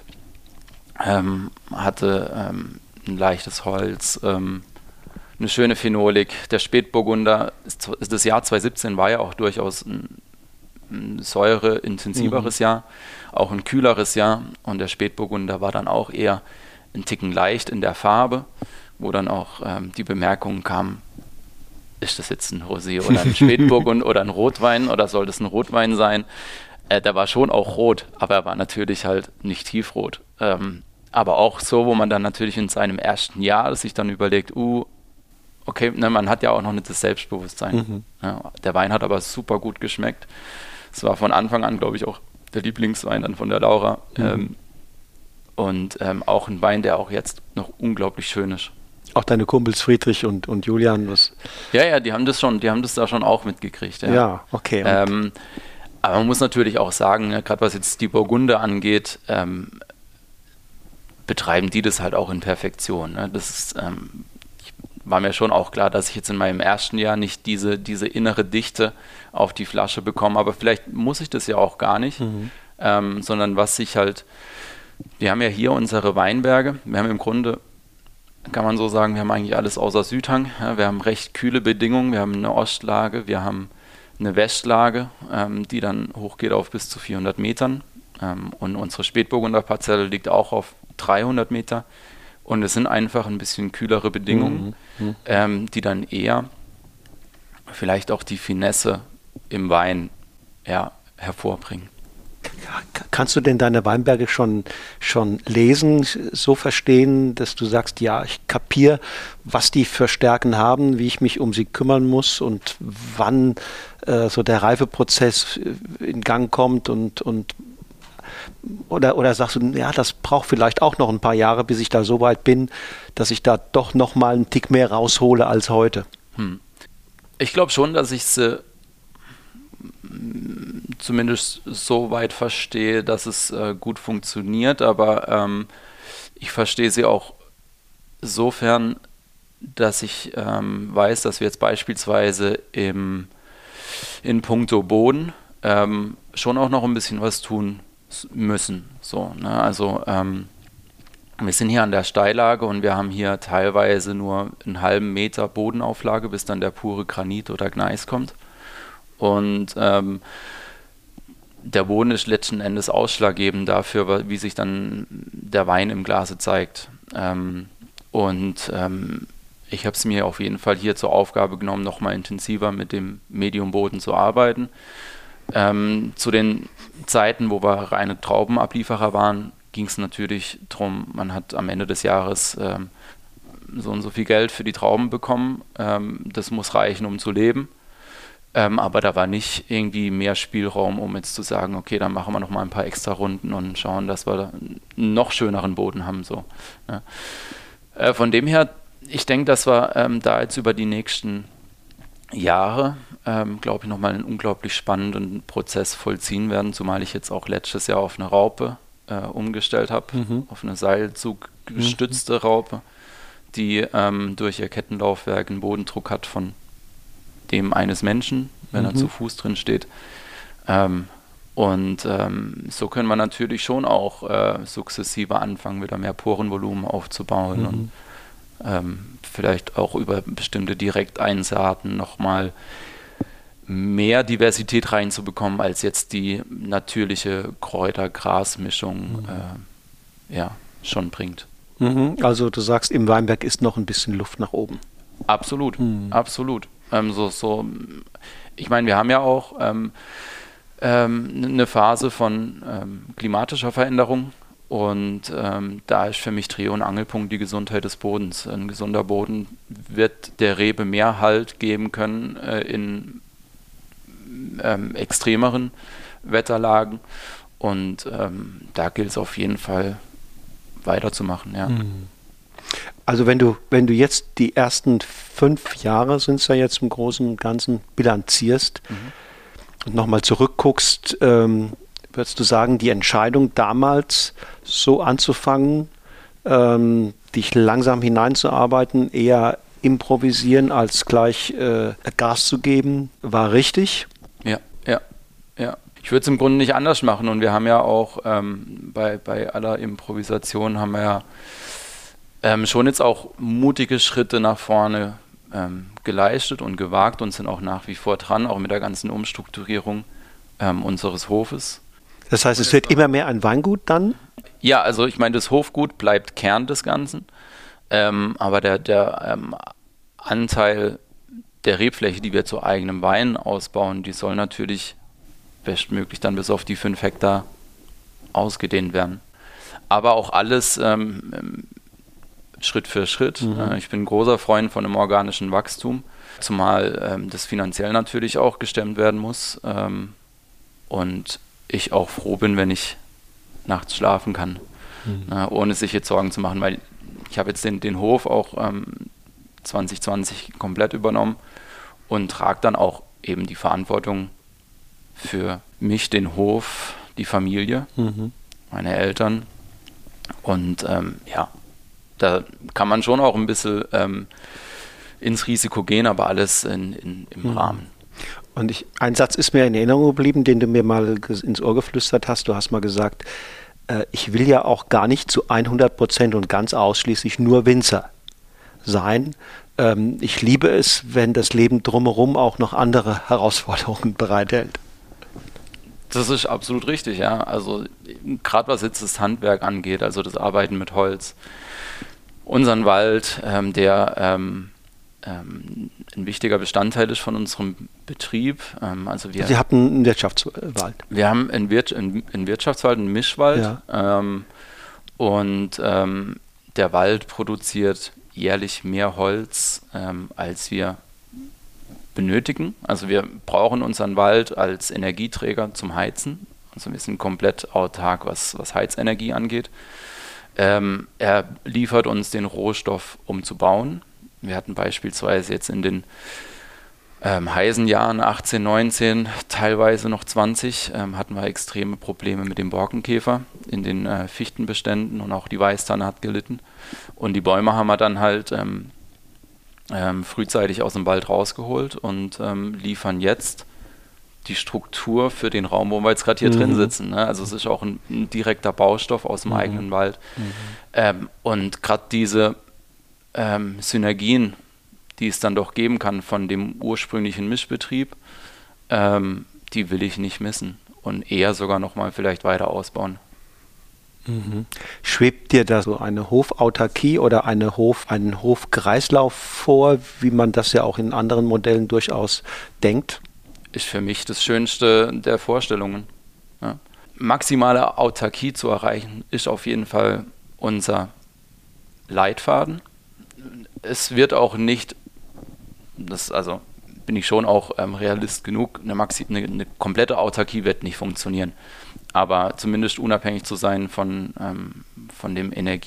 hatte ein leichtes Holz, eine schöne Phenolik. Der Spätburgunder, das Jahr 2017 war ja auch durchaus ein säureintensiveres Jahr, auch ein kühleres Jahr. Und der Spätburgunder war dann auch eher ein Ticken leicht in der Farbe, wo dann auch die Bemerkungen kamen, ist das jetzt ein Rosé oder ein Spätburgunder oder ein Rotwein oder soll das ein Rotwein sein? Der war schon auch rot, aber er war natürlich halt nicht tiefrot. Aber auch so, wo man dann natürlich in seinem ersten Jahr sich dann überlegt, okay, man hat ja auch noch nicht das Selbstbewusstsein. Ja, der Wein hat aber super gut geschmeckt. Es war von Anfang an, glaube ich, auch der Lieblingswein dann von der Laura. Und auch ein Wein, der auch jetzt noch unglaublich schön ist. Auch deine Kumpels Friedrich und Julian, was? Ja, die haben das da schon auch mitgekriegt. Ja, okay. Aber man muss natürlich auch sagen, gerade was jetzt die Burgunder angeht, betreiben die das halt auch in Perfektion. Ne? Das ist, war mir schon auch klar, dass ich jetzt in meinem ersten Jahr nicht diese innere Dichte auf die Flasche bekomme, aber vielleicht muss ich das ja auch gar nicht, sondern was sich halt, wir haben ja hier unsere Weinberge, wir haben im Grunde, kann man so sagen, wir haben eigentlich alles außer Südhang, ja, wir haben recht kühle Bedingungen, wir haben eine Ostlage, wir haben eine Westlage, die dann hochgeht auf bis zu 400 Metern und unsere Spätburgunder Parzelle liegt auch auf 300 Meter. Und es sind einfach ein bisschen kühlere Bedingungen, die dann eher vielleicht auch die Finesse im Wein hervorbringen. Kannst du denn deine Weinberge schon lesen, so verstehen, dass du sagst, ja, ich kapiere, was die für Stärken haben, wie ich mich um sie kümmern muss und wann so der Reifeprozess in Gang kommt oder sagst du, ja, das braucht vielleicht auch noch ein paar Jahre, bis ich da so weit bin, dass ich da doch noch mal einen Tick mehr raushole als heute? Ich glaube schon, dass ich es zumindest so weit verstehe, dass es gut funktioniert, aber ich verstehe sie auch sofern, dass ich weiß, dass wir jetzt beispielsweise in puncto Boden schon auch noch ein bisschen was tun müssen. So, ne? Also wir sind hier an der Steillage und wir haben hier teilweise nur einen halben Meter Bodenauflage, bis dann der pure Granit oder Gneis kommt. Und der Boden ist letzten Endes ausschlaggebend dafür, wie sich dann der Wein im Glase zeigt. Ich habe es mir auf jeden Fall hier zur Aufgabe genommen, nochmal intensiver mit dem Mediumboden zu arbeiten. Zu den Zeiten, wo wir reine Traubenablieferer waren, ging es natürlich darum, man hat am Ende des Jahres so und so viel Geld für die Trauben bekommen. Das muss reichen, um zu leben. Aber da war nicht irgendwie mehr Spielraum, um jetzt zu sagen, okay, dann machen wir noch mal ein paar extra Runden und schauen, dass wir da einen noch schöneren Boden haben. So, ja. Von dem her, ich denke, dass wir da jetzt über die nächsten Jahre, glaube ich, nochmal einen unglaublich spannenden Prozess vollziehen werden, zumal ich jetzt auch letztes Jahr auf eine Raupe umgestellt habe, auf eine seilzuggestützte Raupe, die durch ihr Kettenlaufwerk einen Bodendruck hat von dem eines Menschen, wenn er zu Fuß drin steht. So können wir natürlich schon auch sukzessive anfangen, wieder mehr Porenvolumen aufzubauen und vielleicht auch über bestimmte Direkteinsaaten nochmal mehr Diversität reinzubekommen, als jetzt die natürliche Kräuter-Gras-Mischung schon bringt. Also du sagst, im Weinberg ist noch ein bisschen Luft nach oben. Absolut, absolut. Ich meine, wir haben ja auch eine Phase von klimatischer Veränderung und da ist für mich Dreh- und Angelpunkt die Gesundheit des Bodens. Ein gesunder Boden wird der Rebe mehr Halt geben können in extremeren Wetterlagen und da gilt es auf jeden Fall weiterzumachen. Ja. Also wenn du jetzt die ersten 5 Jahre, sind es ja jetzt im Großen und Ganzen, bilanzierst und nochmal zurückguckst, würdest du sagen, die Entscheidung damals so anzufangen, dich langsam hineinzuarbeiten, eher improvisieren als gleich Gas zu geben, war richtig? Ja. Ich würde es im Grunde nicht anders machen und wir haben ja auch bei aller Improvisation haben wir ja schon jetzt auch mutige Schritte nach vorne geleistet und gewagt und sind auch nach wie vor dran, auch mit der ganzen Umstrukturierung unseres Hofes. Das heißt, es wird immer mehr ein Weingut dann? Ja, also ich meine, das Hofgut bleibt Kern des Ganzen, aber der Anteil der Rebfläche, die wir zu eigenem Wein ausbauen, die soll natürlich bestmöglich dann bis auf die 5 Hektar ausgedehnt werden. Aber auch alles Schritt für Schritt. Ich bin ein großer Freund von einem organischen Wachstum, zumal das finanziell natürlich auch gestemmt werden muss. Und ich auch froh bin, wenn ich nachts schlafen kann, ohne sich jetzt Sorgen zu machen, weil ich habe jetzt den Hof auch 2020 komplett übernommen und trage dann auch eben die Verantwortung für mich, den Hof, die Familie, meine Eltern und da kann man schon auch ein bisschen ins Risiko gehen, aber alles im Rahmen. Und ein Satz ist mir in Erinnerung geblieben, den du mir mal ins Ohr geflüstert hast. Du hast mal gesagt, ich will ja auch gar nicht zu 100% und ganz ausschließlich nur Winzer sein. Ich liebe es, wenn das Leben drumherum auch noch andere Herausforderungen bereithält. Das ist absolut richtig, ja. Also gerade was jetzt das Handwerk angeht, also das Arbeiten mit Holz, unseren Wald, der ein wichtiger Bestandteil ist von unserem Betrieb. Sie hatten einen Wirtschaftswald. Wir haben einen Wirtschaftswald, einen Mischwald. Ja. Und der Wald produziert jährlich mehr Holz, als wir benötigen. Also wir brauchen unseren Wald als Energieträger zum Heizen. Also wir sind komplett autark, was Heizenergie angeht. Er liefert uns den Rohstoff, um zu bauen. Wir hatten beispielsweise jetzt in den heißen Jahren 18, 19, teilweise noch 20, hatten wir extreme Probleme mit dem Borkenkäfer in den Fichtenbeständen und auch die Weißtanne hat gelitten. Und die Bäume haben wir dann halt frühzeitig aus dem Wald rausgeholt und liefern jetzt die Struktur für den Raum, wo wir jetzt gerade hier drin sitzen. Ne? Also es ist auch ein direkter Baustoff aus dem eigenen Wald. Und gerade diese Synergien, die es dann doch geben kann von dem ursprünglichen Mischbetrieb, die will ich nicht missen und eher sogar nochmal vielleicht weiter ausbauen. Schwebt dir da so eine Hofautarkie oder einen Hofkreislauf vor, wie man das ja auch in anderen Modellen durchaus denkt? Ist für mich das Schönste der Vorstellungen. Ja. Maximale Autarkie zu erreichen, ist auf jeden Fall unser Leitfaden. Es wird auch nicht, also bin ich schon auch Realist genug, eine komplette Autarkie wird nicht funktionieren. Aber zumindest unabhängig zu sein von dem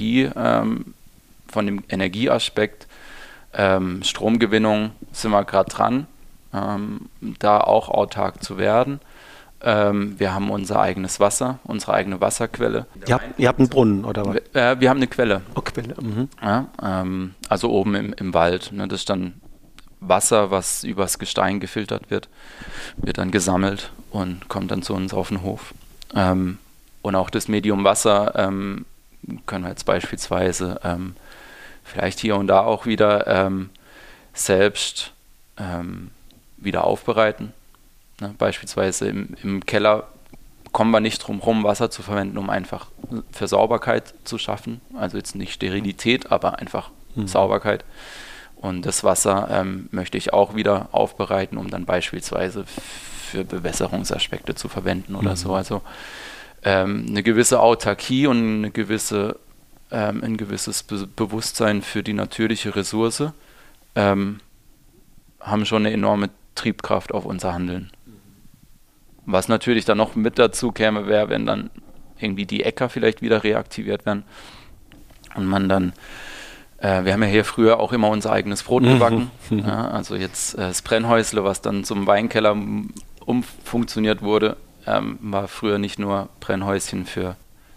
Energieaspekt, Stromgewinnung sind wir gerade dran, da auch autark zu werden. Wir haben unser eigenes Wasser, unsere eigene Wasserquelle. Ihr habt einen Brunnen, oder was? Wir haben eine Quelle. Oh, Quelle. Ja, also oben im Wald. Ne, das ist dann Wasser, was übers Gestein gefiltert wird dann gesammelt und kommt dann zu uns auf den Hof. Und auch das Medium Wasser können wir jetzt beispielsweise vielleicht hier und da auch wieder selbst wieder aufbereiten. Ne? Beispielsweise im Keller kommen wir nicht drum herum, Wasser zu verwenden, um einfach für Sauberkeit zu schaffen. Also jetzt nicht Sterilität, aber einfach Sauberkeit. Und das Wasser möchte ich auch wieder aufbereiten, um dann beispielsweise für Bewässerungsaspekte zu verwenden oder so. Also eine gewisse Autarkie und ein gewisses Bewusstsein für die natürliche Ressource haben schon eine enorme Triebkraft auf unser Handeln. Was natürlich dann noch mit dazu käme, wäre, wenn dann irgendwie die Äcker vielleicht wieder reaktiviert werden und man dann, wir haben ja hier früher auch immer unser eigenes Brot gebacken, ja, also jetzt das Brennhäusle, was dann zum Weinkeller umfunktioniert wurde, war früher nicht nur Brennhäuschen für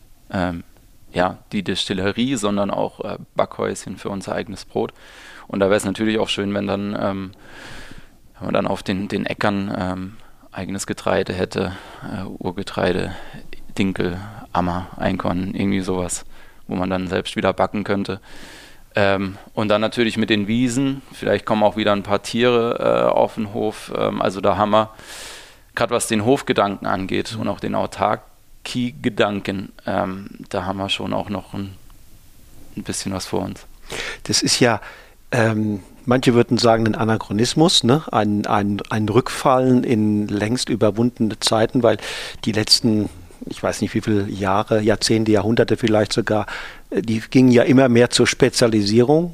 die Destillerie, sondern auch Backhäuschen für unser eigenes Brot. Und da wäre es natürlich auch schön, wenn man dann auf den Äckern eigenes Getreide hätte, Urgetreide, Dinkel, Ammer, Einkorn, irgendwie sowas, wo man dann selbst wieder backen könnte. Und dann natürlich mit den Wiesen, vielleicht kommen auch wieder ein paar Tiere auf den Hof. Also da haben wir, gerade was den Hofgedanken angeht und auch den Autarkie-Gedanken, da haben wir schon auch noch ein bisschen was vor uns. Das ist ja, manche würden sagen, ein Anachronismus, ne? Ein Rückfallen in längst überwundene Zeiten, weil die letzten, ich weiß nicht wie viele Jahre, Jahrzehnte, Jahrhunderte vielleicht sogar, die gingen ja immer mehr zur Spezialisierung.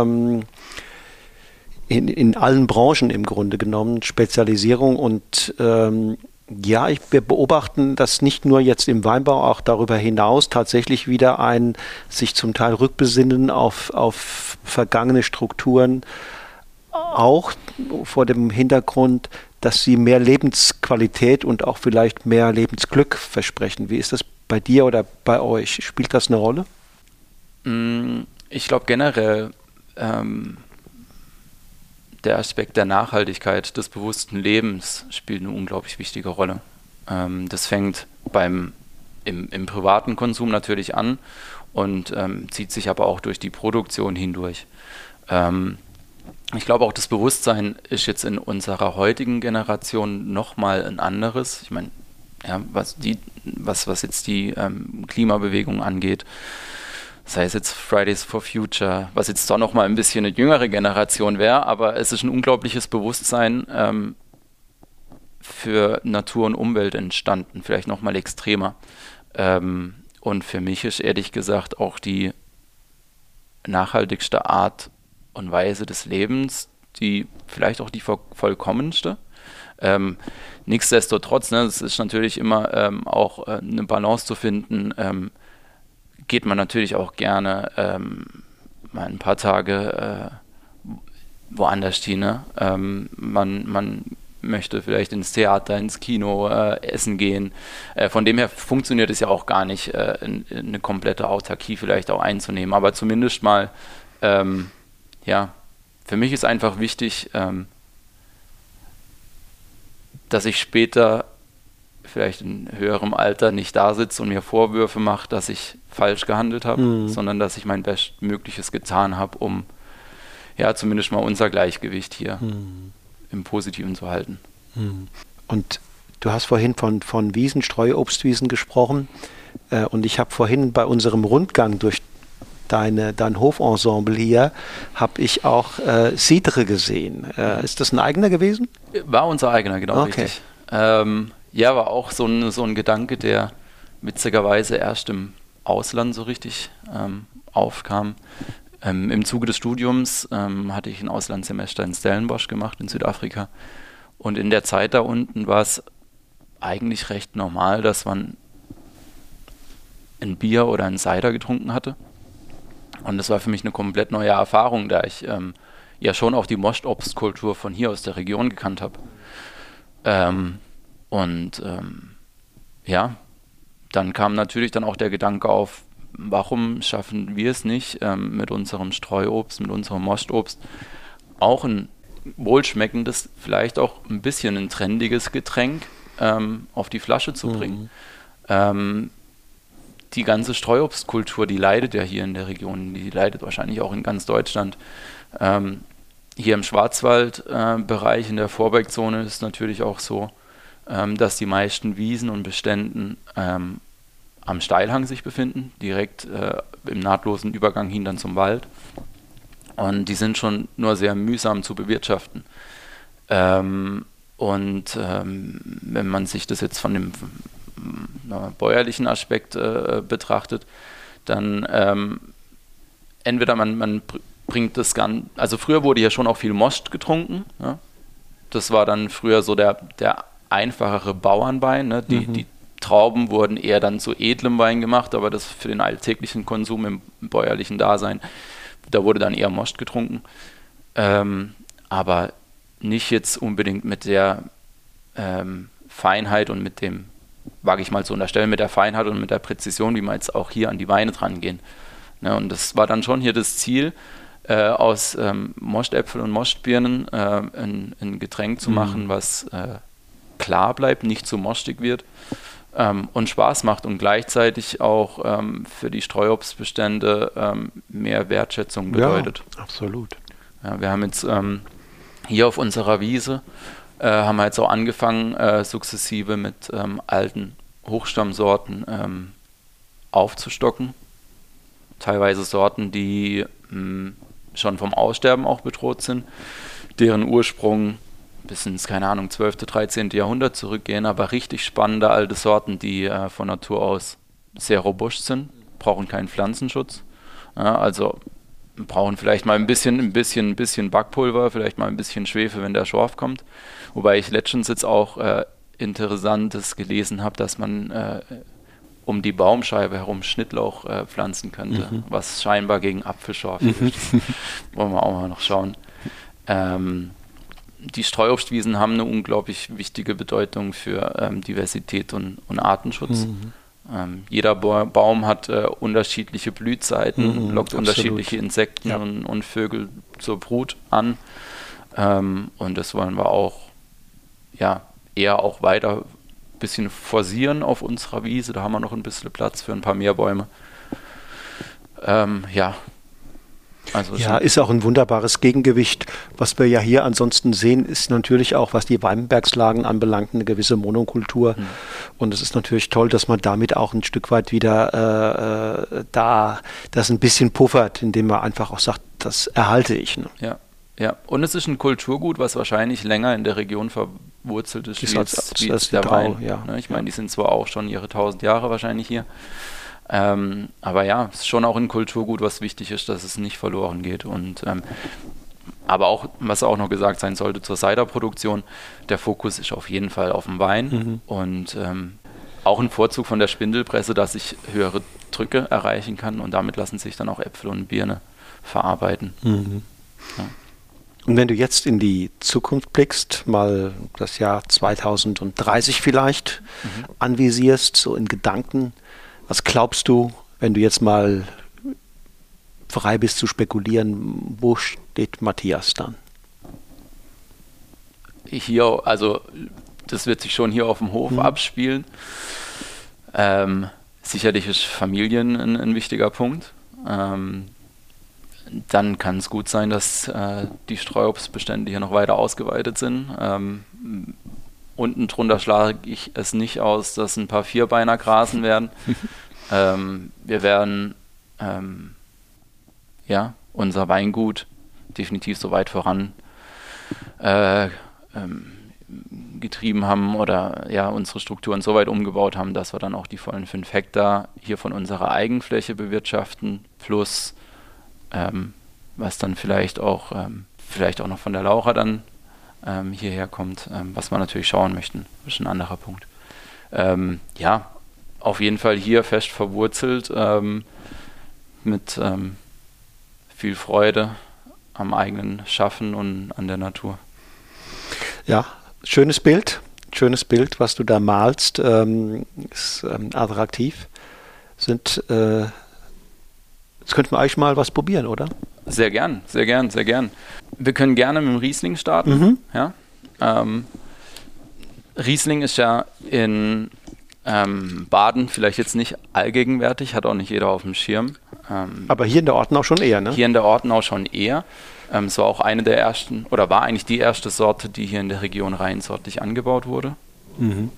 In allen Branchen im Grunde genommen, Spezialisierung und wir beobachten das nicht nur jetzt im Weinbau, auch darüber hinaus tatsächlich wieder ein sich zum Teil rückbesinnen auf vergangene Strukturen, auch vor dem Hintergrund, dass sie mehr Lebensqualität und auch vielleicht mehr Lebensglück versprechen. Wie ist das bei dir oder bei euch? Spielt das eine Rolle? Ich glaube generell, der Aspekt der Nachhaltigkeit, des bewussten Lebens spielt eine unglaublich wichtige Rolle. Das fängt im privaten Konsum natürlich an und zieht sich aber auch durch die Produktion hindurch. Ich glaube auch, das Bewusstsein ist jetzt in unserer heutigen Generation nochmal ein anderes. Ich meine, ja, was jetzt die Klimabewegung angeht, sei es jetzt Fridays for Future, was jetzt doch nochmal ein bisschen eine jüngere Generation wäre, aber es ist ein unglaubliches Bewusstsein für Natur und Umwelt entstanden, vielleicht nochmal extremer. Und für mich ist ehrlich gesagt auch die nachhaltigste Art und Weise des Lebens, die vielleicht auch die vollkommenste. Nichtsdestotrotz, ne, es ist natürlich immer auch eine Balance zu finden, geht man natürlich auch gerne mal ein paar Tage woanders hin. Ne? Man möchte vielleicht ins Theater, ins Kino, essen gehen. Von dem her funktioniert es ja auch gar nicht, eine komplette Autarkie vielleicht auch einzunehmen. Aber zumindest mal, für mich ist einfach wichtig, dass ich später vielleicht in höherem Alter nicht da sitze und mir Vorwürfe mache, dass ich falsch gehandelt habe, sondern dass ich mein Bestmögliches getan habe, um zumindest mal unser Gleichgewicht hier im Positiven zu halten. Und du hast vorhin von Wiesen, Streuobstwiesen gesprochen und ich habe vorhin bei unserem Rundgang durch dein Hofensemble hier, habe ich auch Cidre gesehen. Ist das ein eigener gewesen? War unser eigener, genau, okay. Richtig. War auch so ein Gedanke, der witzigerweise erst im Ausland so richtig aufkam. Im Zuge des Studiums hatte ich ein Auslandssemester in Stellenbosch gemacht in Südafrika. Und in der Zeit da unten war es eigentlich recht normal, dass man ein Bier oder ein Cider getrunken hatte. Und das war für mich eine komplett neue Erfahrung, da ich schon auch die Moschobstkultur von hier aus der Region gekannt habe. Dann kam natürlich dann auch der Gedanke auf, warum schaffen wir es nicht, mit unserem Streuobst, mit unserem Moschobst auch ein wohlschmeckendes, vielleicht auch ein bisschen ein trendiges Getränk auf die Flasche zu bringen. Die ganze Streuobstkultur, die leidet ja hier in der Region, die leidet wahrscheinlich auch in ganz Deutschland. Hier im Schwarzwaldbereich, in der Vorbergzone ist es natürlich auch so, dass die meisten Wiesen und Beständen am Steilhang sich befinden, direkt im nahtlosen Übergang hin dann zum Wald. Und die sind schon nur sehr mühsam zu bewirtschaften. Wenn man sich das jetzt von dem bäuerlichen Aspekt betrachtet, dann entweder man bringt das Ganze, also früher wurde hier schon auch viel Most getrunken, ja? Das war dann früher so der einfachere Bauernwein, ne? Die Trauben wurden eher dann zu edlem Wein gemacht, aber das für den alltäglichen Konsum im bäuerlichen Dasein, da wurde dann eher Most getrunken, aber nicht jetzt unbedingt mit der Feinheit und mit dem, wage ich mal zu unterstellen, mit der Feinheit und mit der Präzision, wie wir jetzt auch hier an die Weine dran gehen. Ne? Und das war dann schon hier das Ziel, aus Mostäpfel und Mostbirnen ein Getränk zu machen, was klar bleibt, nicht zu mostig wird und Spaß macht und gleichzeitig auch für die Streuobstbestände mehr Wertschätzung bedeutet. Ja, absolut. Ja, wir haben jetzt hier auf unserer Wiese haben wir jetzt auch angefangen, sukzessive mit alten Hochstammsorten aufzustocken. Teilweise Sorten, die schon vom Aussterben auch bedroht sind, deren Ursprung bis ins, keine Ahnung, 12., 13. Jahrhundert zurückgehen, aber richtig spannende alte Sorten, die von Natur aus sehr robust sind, brauchen keinen Pflanzenschutz. Ja, also brauchen vielleicht mal ein bisschen Backpulver, vielleicht mal ein bisschen Schwefel, wenn der Schorf kommt. Wobei ich letztens jetzt auch Interessantes gelesen habe, dass man um die Baumscheibe herum Schnittlauch pflanzen könnte, was scheinbar gegen Apfelschorf hilft. Wollen wir auch mal noch schauen. Die Streuobstwiesen haben eine unglaublich wichtige Bedeutung für Diversität und Artenschutz. Jeder Baum hat unterschiedliche Blühzeiten, lockt unterschiedliche Insekten und Vögel zur Brut an. Und das wollen wir auch eher auch weiter ein bisschen forcieren auf unserer Wiese. Da haben wir noch ein bisschen Platz für ein paar mehr Bäume. Also ja, ist auch ein wunderbares Gegengewicht. Was wir ja hier ansonsten sehen, ist natürlich auch, was die Weinbergslagen anbelangt, eine gewisse Monokultur. Und es ist natürlich toll, dass man damit auch ein Stück weit wieder das ein bisschen puffert, indem man einfach auch sagt, das erhalte ich. Ne? Ja. Und es ist ein Kulturgut, was wahrscheinlich länger in der Region verwurzelt ist, wie jetzt der Wein. Ja. Ich meine, die sind zwar auch schon ihre 1000 Jahre wahrscheinlich hier, aber ja, es ist schon auch ein Kulturgut, was wichtig ist, dass es nicht verloren geht. Und aber auch, was auch noch gesagt sein sollte zur Ciderproduktion, der Fokus ist auf jeden Fall auf dem Wein und auch ein Vorzug von der Spindelpresse, dass ich höhere Drücke erreichen kann und damit lassen sich dann auch Äpfel und Birne verarbeiten. Ja. Und wenn du jetzt in die Zukunft blickst, mal das Jahr 2030 vielleicht anvisierst, so in Gedanken, was glaubst du, wenn du jetzt mal frei bist zu spekulieren, wo steht Matthias dann? Hier, also das wird sich schon hier auf dem Hof abspielen. Sicherlich ist Familien ein wichtiger Punkt. Dann kann es gut sein, dass die Streuobstbestände hier noch weiter ausgeweitet sind. Unten drunter schlage ich es nicht aus, dass ein paar Vierbeiner grasen werden. Wir werden unser Weingut definitiv so weit voran getrieben haben oder unsere Strukturen so weit umgebaut haben, dass wir dann auch die vollen 5 Hektar hier von unserer Eigenfläche bewirtschaften, plus was dann vielleicht auch noch von der Laura dann hierher kommt, was wir natürlich schauen möchten. Das ist ein anderer Punkt. Auf jeden Fall hier fest verwurzelt, mit viel Freude am eigenen Schaffen und an der Natur. Ja, schönes Bild, was du da malst, ist attraktiv. Jetzt könnten wir eigentlich mal was probieren, oder? Sehr gern. Wir können gerne mit dem Riesling starten. Ja? Riesling ist ja in Baden vielleicht jetzt nicht allgegenwärtig, hat auch nicht jeder auf dem Schirm. Aber hier in der Ortenau schon eher, ne? Hier in der Ortenau schon eher. Es war auch eine der ersten, oder war eigentlich die erste Sorte, die hier in der Region reinsortlich angebaut wurde.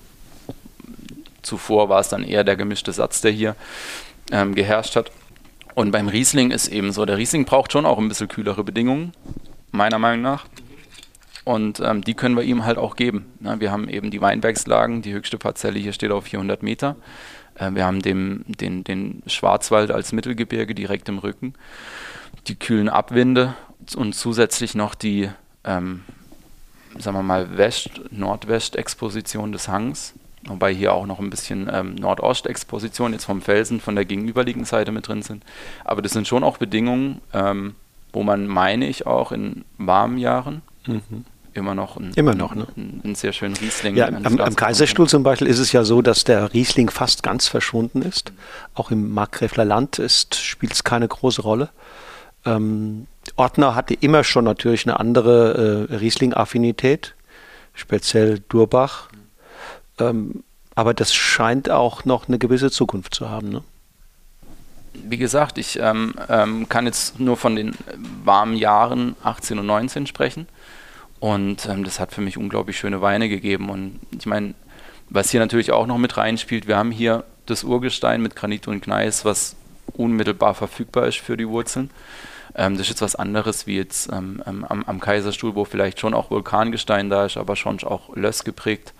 Zuvor war es dann eher der gemischte Satz, der hier geherrscht hat. Und beim Riesling ist eben so, der Riesling braucht schon auch ein bisschen kühlere Bedingungen, meiner Meinung nach. Und die können wir ihm halt auch geben. Na, wir haben eben die Weinbergslagen, die höchste Parzelle hier steht auf 400 Meter. Wir haben den Schwarzwald als Mittelgebirge direkt im Rücken, die kühlen Abwinde und zusätzlich noch die, sagen wir mal, Nordwest-Exposition des Hangs, wobei hier auch noch ein bisschen Nordost-Exposition jetzt vom Felsen von der gegenüberliegenden Seite mit drin sind. Aber das sind schon auch Bedingungen, wo man, meine ich, auch in warmen Jahren immer noch einen sehr schönen Riesling. Ja, am Kaiserstuhl zum Beispiel ist es ja so, dass der Riesling fast ganz verschwunden ist. Auch im Markgräfler Land spielt es keine große Rolle. Ortner hatte immer schon natürlich eine andere Riesling-Affinität, speziell Durbach. Aber das scheint auch noch eine gewisse Zukunft zu haben, ne? Wie gesagt, ich kann jetzt nur von den warmen Jahren 18 und 19 sprechen. Und das hat für mich unglaublich schöne Weine gegeben. Und ich meine, was hier natürlich auch noch mit reinspielt, wir haben hier das Urgestein mit Granit und Gneis, was unmittelbar verfügbar ist für die Wurzeln. Das ist jetzt was anderes wie jetzt am Kaiserstuhl, wo vielleicht schon auch Vulkangestein da ist, aber schon auch lössgeprägte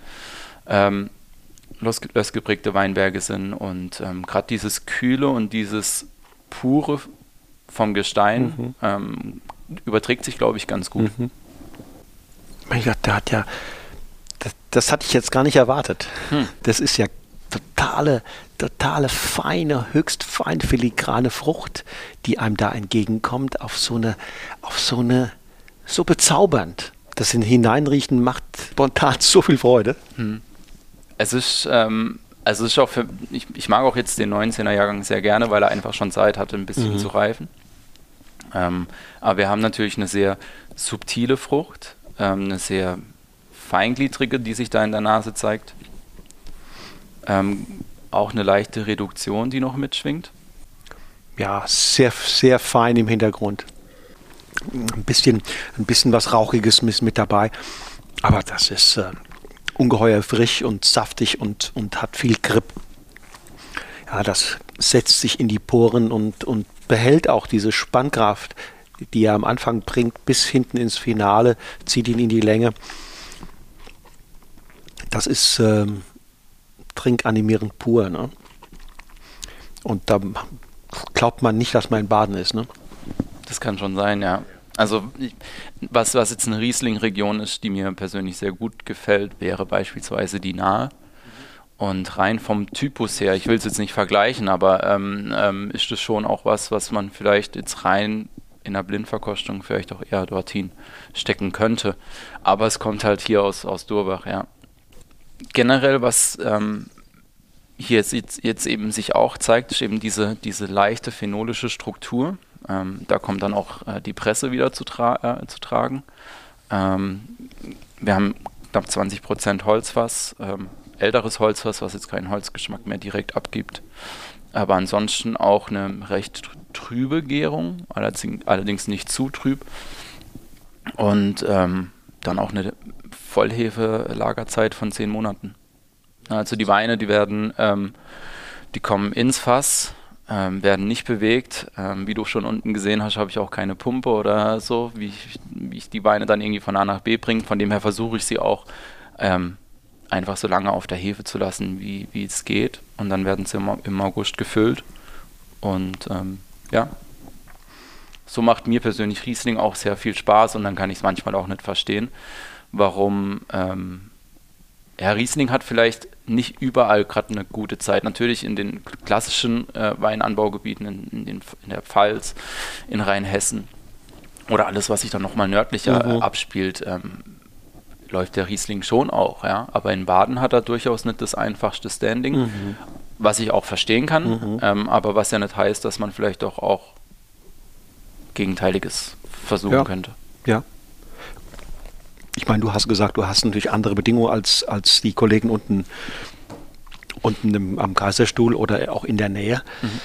Weinberge sind. Und gerade dieses Kühle und dieses Pure vom Gestein überträgt sich, glaube ich, ganz gut. Mein Gott, der hat ja, das hatte ich jetzt gar nicht erwartet. Das ist ja totale feine, höchst fein filigrane Frucht, die einem da entgegenkommt, so bezaubernd. Das Hineinriechen macht spontan so viel Freude. Es ist auch ich mag auch jetzt den 19er Jahrgang sehr gerne, weil er einfach schon Zeit hatte, ein bisschen zu reifen. Aber wir haben natürlich eine sehr subtile Frucht, eine sehr feingliedrige, die sich da in der Nase zeigt. Auch eine leichte Reduktion, die noch mitschwingt. Ja, sehr, sehr fein im Hintergrund. Ein bisschen was Rauchiges mit dabei. Aber das ist ungeheuer frisch und saftig und hat viel Grip. Ja, das setzt sich in die Poren und behält auch diese Spannkraft, die er am Anfang bringt, bis hinten ins Finale, zieht ihn in die Länge. Das ist trinkanimierend pur, ne? Und da glaubt man nicht, dass man in Baden ist, ne? Das kann schon sein, ja. Also was jetzt eine Riesling-Region ist, die mir persönlich sehr gut gefällt, wäre beispielsweise die Nahe. Und rein vom Typus her, ich will es jetzt nicht vergleichen, aber ist das schon auch was man vielleicht jetzt rein in der Blindverkostung vielleicht auch eher dorthin stecken könnte. Aber es kommt halt hier aus Durbach, ja. Generell, was hier jetzt eben sich auch zeigt, ist eben diese leichte phenolische Struktur. Da kommt dann auch die Presse wieder zu tragen. Wir haben knapp 20% Holzfass, älteres Holzfass, was jetzt keinen Holzgeschmack mehr direkt abgibt. Aber ansonsten auch eine recht trübe Gärung, allerdings nicht zu trüb. Und dann auch eine Vollhefe-Lagerzeit von 10 Monaten. Also die Weine, die kommen ins Fass, werden nicht bewegt. Wie du schon unten gesehen hast, habe ich auch keine Pumpe oder so, wie ich die Weine dann irgendwie von A nach B bringe. Von dem her versuche ich sie auch einfach so lange auf der Hefe zu lassen, wie es geht. Und dann werden sie im August gefüllt. Und ja, so macht mir persönlich Riesling auch sehr viel Spaß. Und dann kann ich es manchmal auch nicht verstehen, warum Riesling hat vielleicht nicht überall gerade eine gute Zeit. Natürlich in den klassischen Weinanbaugebieten, in der Pfalz, in Rheinhessen oder alles, was sich dann nochmal nördlicher abspielt, läuft der Riesling schon auch. Ja? Aber in Baden hat er durchaus nicht das einfachste Standing, was ich auch verstehen kann, aber was ja nicht heißt, dass man vielleicht doch auch Gegenteiliges versuchen könnte. Ja. Ich meine, du hast gesagt, du hast natürlich andere Bedingungen als die Kollegen unten am Kaiserstuhl oder auch in der Nähe.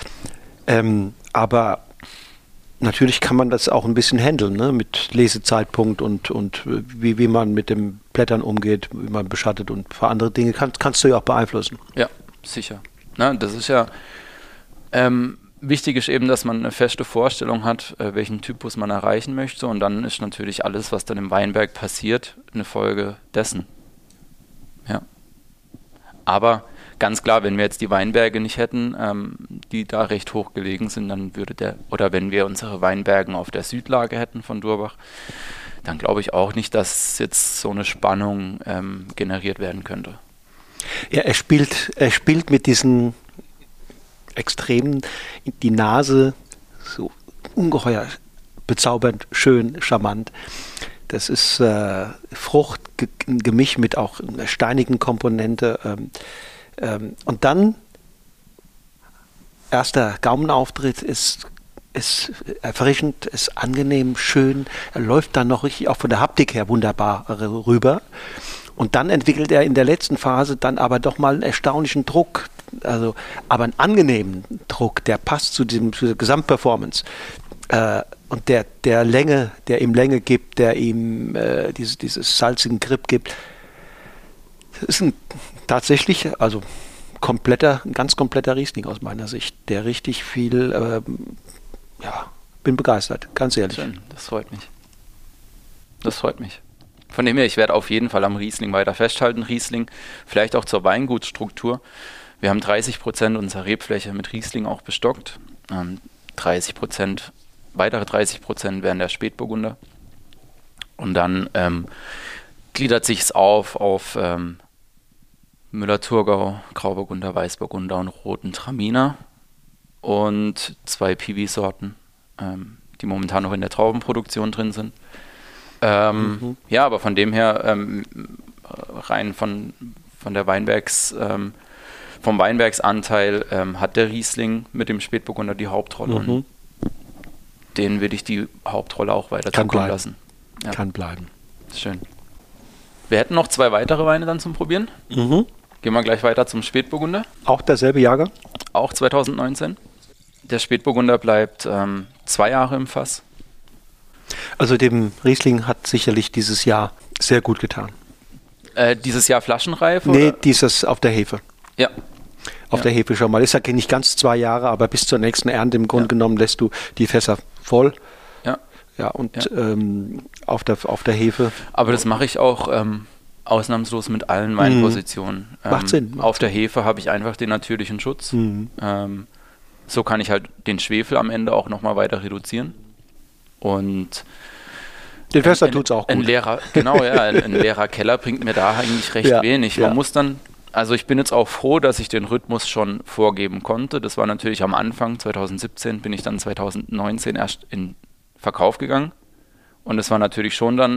Aber natürlich kann man das auch ein bisschen handeln, ne? Mit Lesezeitpunkt und wie man mit den Blättern umgeht, wie man beschattet und für andere Dinge kannst du ja auch beeinflussen. Ja, sicher. Na, das ist ja, Wichtig ist eben, dass man eine feste Vorstellung hat, welchen Typus man erreichen möchte, und dann ist natürlich alles, was dann im Weinberg passiert, eine Folge dessen. Ja. Aber ganz klar, wenn wir jetzt die Weinberge nicht hätten, die da recht hoch gelegen sind, dann oder wenn wir unsere Weinberge auf der Südlage hätten von Durbach, dann glaube ich auch nicht, dass jetzt so eine Spannung generiert werden könnte. Ja, er spielt mit diesen Extremen, die Nase so ungeheuer bezaubernd, schön, charmant. Das ist Frucht, ein Gemisch mit auch einer steinigen Komponente. Und dann, erster Gaumenauftritt ist erfrischend, ist angenehm, schön. Er läuft dann noch richtig auch von der Haptik her wunderbar rüber. Und dann entwickelt er in der letzten Phase dann aber doch mal einen erstaunlichen Druck, aber einen angenehmen Druck, der passt zu dieser Gesamtperformance. Und der Länge, der ihm Länge gibt, der ihm dieses salzigen Grip gibt. Das ist tatsächlich, also ein ganz kompletter Riesling aus meiner Sicht, der richtig viel, bin begeistert, ganz ehrlich. Schön, das freut mich. Das freut mich. Von dem her, ich werde auf jeden Fall am Riesling weiter festhalten. Riesling, vielleicht auch zur Weingutsstruktur. Wir haben 30% unserer Rebfläche mit Riesling auch bestockt. 30%, weitere 30% wären der Spätburgunder. Und dann gliedert sich es auf Müller-Thurgau, Grauburgunder, Weißburgunder und roten Traminer. Und 2 Piwi-Sorten, die momentan noch in der Traubenproduktion drin sind. Ja, aber von dem her, rein vom Weinbergsanteil hat der Riesling mit dem Spätburgunder die Hauptrolle. Und den will ich die Hauptrolle auch weiter zukommen lassen. Ja. Kann bleiben. Schön. Wir hätten noch 2 weitere Weine dann zum Probieren. Gehen wir gleich weiter zum Spätburgunder. Auch derselbe Jahrgang? Auch 2019. Der Spätburgunder bleibt 2 Jahre im Fass. Also dem Riesling hat sicherlich dieses Jahr sehr gut getan. Dieses Jahr flaschenreif? Nee, oder? dieses auf der Hefe. Ja. Auf der Hefe schon mal. Ist ja nicht ganz 2 Jahre, aber bis zur nächsten Ernte im Grunde genommen lässt du die Fässer voll. Ja. Ja, und auf der Hefe. Aber das mache ich auch ausnahmslos mit allen Weinpositionen. Macht Sinn. Auf der Hefe habe ich einfach den natürlichen Schutz. So kann ich halt den Schwefel am Ende auch nochmal weiter reduzieren. Und den Fässer tut es auch gut. Ein leerer Keller bringt mir da eigentlich recht wenig. Man muss dann, also ich bin jetzt auch froh, dass ich den Rhythmus schon vorgeben konnte. Das war natürlich am Anfang, 2017, bin ich dann 2019 erst in Verkauf gegangen. Und das war natürlich schon dann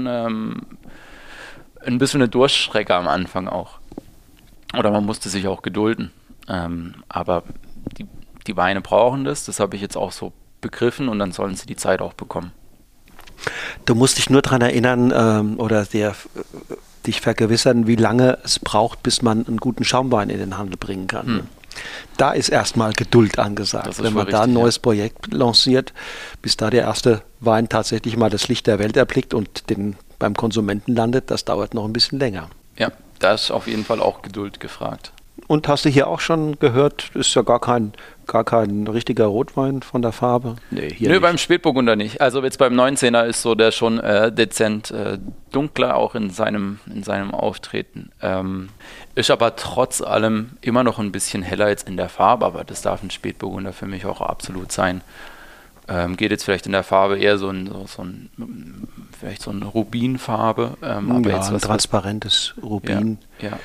ein bisschen eine Durchstrecke am Anfang auch. Oder man musste sich auch gedulden. Aber die Weine brauchen das habe ich jetzt auch so begriffen, und dann sollen sie die Zeit auch bekommen. Du musst dich nur daran erinnern oder dich vergewissern, wie lange es braucht, bis man einen guten Schaumwein in den Handel bringen kann. Da ist erstmal Geduld angesagt. Wenn man da ein neues Projekt lanciert, bis da der erste Wein tatsächlich mal das Licht der Welt erblickt und beim Konsumenten landet, das dauert noch ein bisschen länger. Ja, da ist auf jeden Fall auch Geduld gefragt. Und hast du hier auch schon gehört, ist ja gar kein richtiger Rotwein von der Farbe? Nee, beim Spätburgunder nicht. Also jetzt beim 19er ist so der schon dezent dunkler, auch in seinem Auftreten. Ist aber trotz allem immer noch ein bisschen heller jetzt in der Farbe, aber das darf ein Spätburgunder für mich auch absolut sein. Geht jetzt vielleicht in der Farbe eher vielleicht so eine Rubinfarbe. Aber jetzt ein transparentes Rubin. Ja.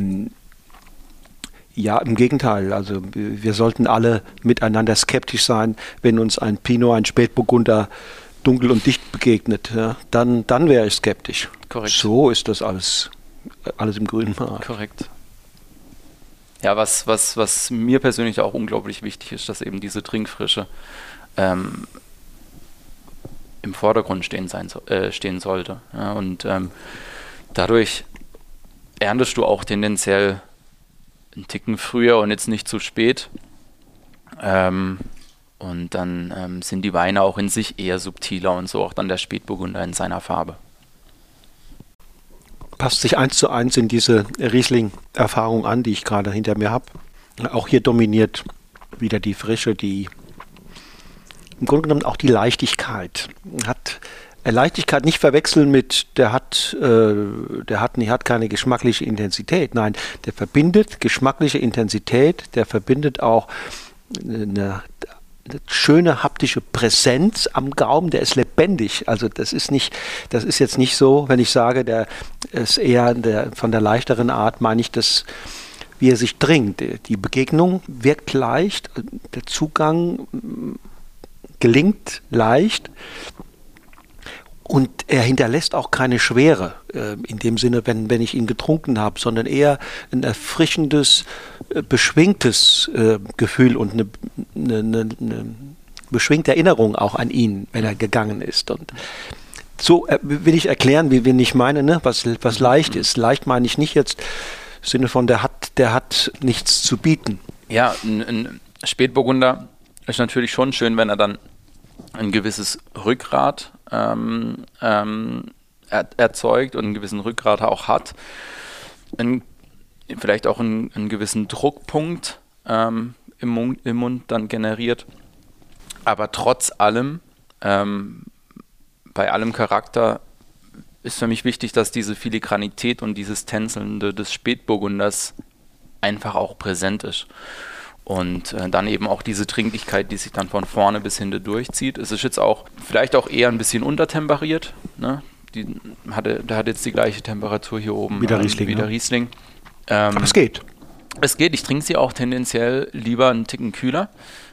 Ja, im Gegenteil. Also wir sollten alle miteinander skeptisch sein, wenn uns ein Pinot, ein Spätburgunder dunkel und dicht begegnet. Ja, dann wäre ich skeptisch. Korrekt. So ist das alles im grünen Markt. Korrekt. Ja, was mir persönlich auch unglaublich wichtig ist, dass eben diese Trinkfrische im Vordergrund stehen sollte. Ja, und dadurch erntest du auch tendenziell einen Ticken früher und jetzt nicht zu spät. Und dann sind die Weine auch in sich eher subtiler und so auch dann der Spätburgunder in seiner Farbe. Passt sich 1:1 in diese Riesling-Erfahrung an, die ich gerade hinter mir habe. Auch hier dominiert wieder die Frische, die im Grunde genommen auch die Leichtigkeit. Leichtigkeit nicht verwechseln mit, der hat keine geschmackliche Intensität. Nein, der verbindet geschmackliche Intensität, der verbindet auch eine schöne haptische Präsenz am Gaumen, der ist lebendig. Also das ist jetzt nicht so, wenn ich sage, der ist eher von der leichteren Art, meine ich das, wie er sich dringt. Die Begegnung wirkt leicht, der Zugang gelingt leicht und er hinterlässt auch keine Schwere in dem Sinne, wenn ich ihn getrunken habe, sondern eher ein erfrischendes, beschwingtes Gefühl und eine beschwingte Erinnerung auch an ihn, wenn er gegangen ist. Und so will ich erklären, wie ich meine, ne? was leicht ist. Leicht meine ich nicht jetzt im Sinne von, der hat nichts zu bieten. Ja, ein Spätburgunder ist natürlich schon schön, wenn er dann ein gewisses Rückgrat erzeugt und einen gewissen Rückgrat auch hat. Vielleicht auch einen gewissen Druckpunkt im Mund dann generiert. Aber trotz allem, bei allem Charakter, ist für mich wichtig, dass diese Filigranität und dieses Tänzelnde des Spätburgunders einfach auch präsent ist. Und dann eben auch diese Trinklichkeit, die sich dann von vorne bis hinten durchzieht. Es ist jetzt auch vielleicht auch eher ein bisschen untertemperiert. Ne? Der hat jetzt die gleiche Temperatur hier oben wie der Riesling. Wie der Riesling. Aber es geht. Es geht. Ich trinke sie auch tendenziell lieber einen Ticken kühler.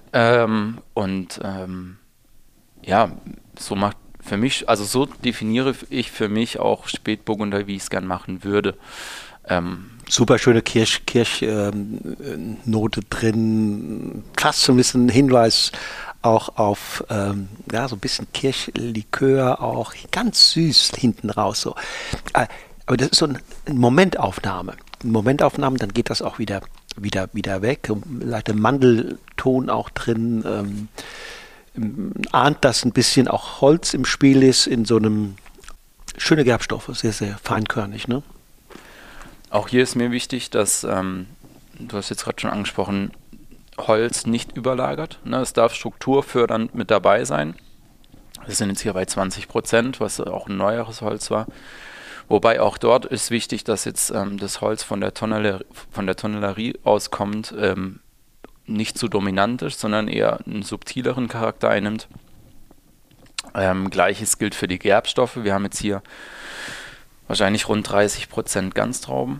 So macht für mich, also so definiere ich für mich auch Spätburgunder, wie ich es gern machen würde. Super schöne Kirschnote drin, fast so ein bisschen Hinweis auch auf so ein bisschen Kirschlikör, auch ganz süß hinten raus. So. Aber das ist so eine Momentaufnahme. Dann geht das auch wieder weg. Leichter Mandelton auch drin. Ahnt, dass ein bisschen auch Holz im Spiel ist, in so einem schöne Gerbstoffe, sehr, sehr feinkörnig, ne? Auch hier ist mir wichtig, dass, du hast jetzt gerade schon angesprochen, Holz nicht überlagert. Ne? Es darf strukturfördernd mit dabei sein. Wir sind jetzt hier bei 20%, was auch ein neueres Holz war. Wobei auch dort ist wichtig, dass jetzt das Holz von der Tonellerie auskommt, nicht zu dominant ist, sondern eher einen subtileren Charakter einnimmt. Gleiches gilt für die Gerbstoffe. Wir haben jetzt hier wahrscheinlich rund 30% Ganztrauben,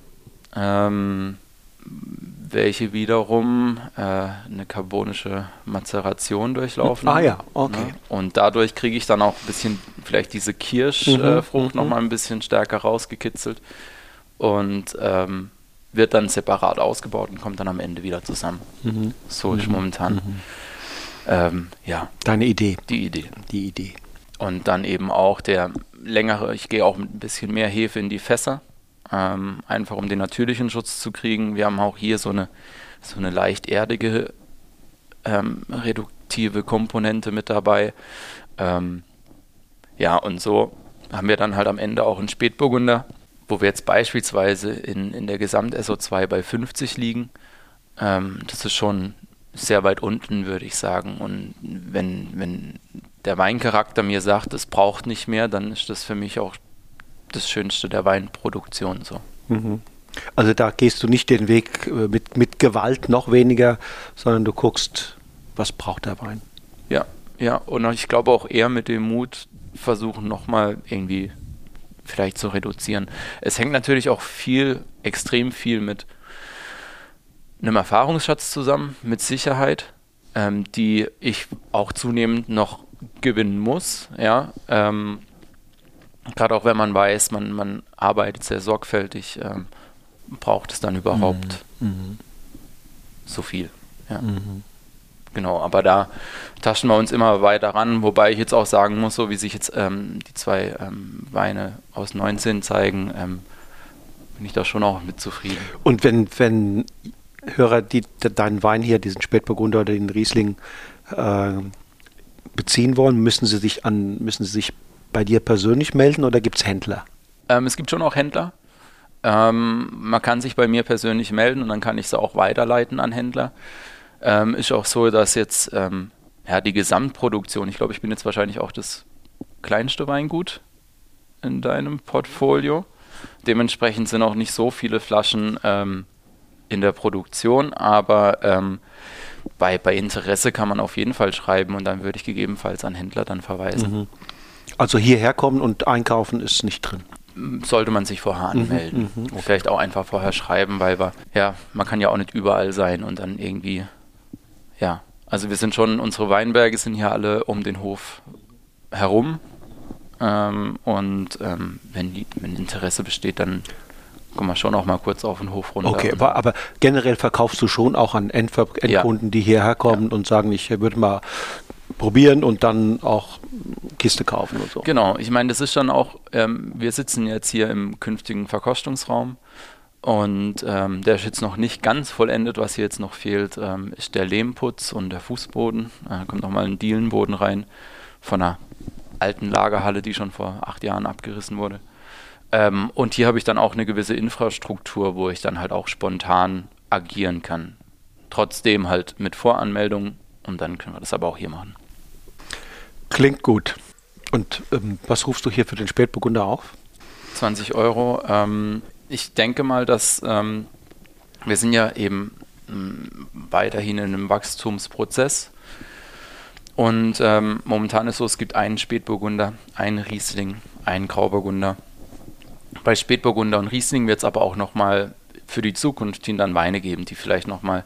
welche wiederum eine carbonische Mazeration durchlaufen. Ah ja, okay. Ne? Und dadurch kriege ich dann auch ein bisschen vielleicht diese Kirschfrucht nochmal ein bisschen stärker rausgekitzelt und wird dann separat ausgebaut und kommt dann am Ende wieder zusammen. So ist momentan deine Idee. Die Idee. Und dann eben auch der längere, ich gehe auch mit ein bisschen mehr Hefe in die Fässer, einfach um den natürlichen Schutz zu kriegen. Wir haben auch hier so eine leicht erdige reduktive Komponente mit dabei. Und so haben wir dann halt am Ende auch einen Spätburgunder, wo wir jetzt beispielsweise in der Gesamt-SO2 bei 50 liegen. Das ist schon sehr weit unten, würde ich sagen. Und wenn der Weincharakter mir sagt, es braucht nicht mehr, dann ist das für mich auch das Schönste der Weinproduktion so. Also da gehst du nicht den Weg mit Gewalt, noch weniger, sondern du guckst, was braucht der Wein. Ja, und ich glaube auch eher mit dem Mut versuchen, nochmal irgendwie vielleicht zu reduzieren. Es hängt natürlich auch extrem viel mit einem Erfahrungsschatz zusammen, mit Sicherheit, die ich auch zunehmend noch gewinnen muss, ja. Gerade auch wenn man weiß, man arbeitet sehr sorgfältig, braucht es dann überhaupt so viel. Ja. Genau, aber da tasten wir uns immer weiter ran, wobei ich jetzt auch sagen muss, so wie sich jetzt die zwei Weine aus 19 zeigen, bin ich da schon auch mit zufrieden. Und wenn Hörer deinen Wein hier, diesen Spätburgunder oder den Riesling beziehen wollen, müssen sie sich bei dir persönlich melden oder gibt es Händler? Es gibt schon auch Händler. Man kann sich bei mir persönlich melden und dann kann ich es auch weiterleiten an Händler. Ist auch so, dass jetzt die Gesamtproduktion, ich glaube, ich bin jetzt wahrscheinlich auch das kleinste Weingut in deinem Portfolio. Dementsprechend sind auch nicht so viele Flaschen in der Produktion, aber bei Interesse kann man auf jeden Fall schreiben und dann würde ich gegebenenfalls an Händler dann verweisen. Mhm. Also hierher kommen und einkaufen ist nicht drin. Sollte man sich vorher anmelden. Okay. Vielleicht auch einfach vorher schreiben, weil man kann ja auch nicht überall sein und dann irgendwie, also wir sind schon, unsere Weinberge sind hier alle um den Hof herum und wenn Interesse besteht, dann kommen wir schon auch mal kurz auf den Hof runter. Okay, aber generell verkaufst du schon auch an Endkunden, die hierher kommen und sagen, ich würde mal probieren und dann auch Kiste kaufen und so. Genau, ich meine, das ist dann auch, wir sitzen jetzt hier im künftigen Verkostungsraum und der ist jetzt noch nicht ganz vollendet. Was hier jetzt noch fehlt, ist der Lehmputz und der Fußboden. Da kommt nochmal ein Dielenboden rein von einer alten Lagerhalle, die schon vor 8 Jahren abgerissen wurde. Und hier habe ich dann auch eine gewisse Infrastruktur, wo ich dann halt auch spontan agieren kann. Trotzdem halt mit Voranmeldung und dann können wir das aber auch hier machen. Klingt gut. Und was rufst du hier für den Spätburgunder auf? 20 €. Ich denke mal, dass wir sind ja eben weiterhin in einem Wachstumsprozess. Und momentan ist so, es gibt einen Spätburgunder, einen Riesling, einen Grauburgunder. Bei Spätburgunder und Riesling wird es aber auch nochmal für die Zukunft hin dann Weine geben, die vielleicht nochmal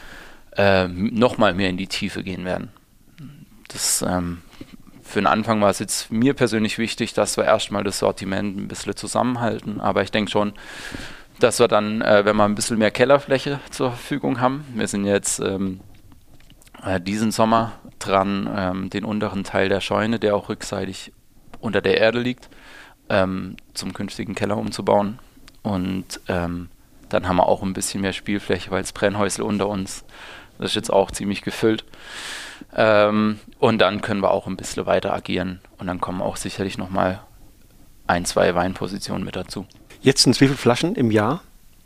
mehr in die Tiefe gehen werden. Das, für den Anfang war es jetzt mir persönlich wichtig, dass wir erstmal das Sortiment ein bisschen zusammenhalten, aber ich denke schon, dass wir dann, wenn wir ein bisschen mehr Kellerfläche zur Verfügung haben, wir sind jetzt diesen Sommer dran, den unteren Teil der Scheune, der auch rückseitig unter der Erde liegt, zum künftigen Keller umzubauen. Und dann haben wir auch ein bisschen mehr Spielfläche, weil das Brennhäusl unter uns, das ist jetzt auch ziemlich gefüllt. Und dann können wir auch ein bisschen weiter agieren. Und dann kommen auch sicherlich nochmal 1, 2 Weinpositionen mit dazu. Jetzt sind es wie viele Flaschen im Jahr?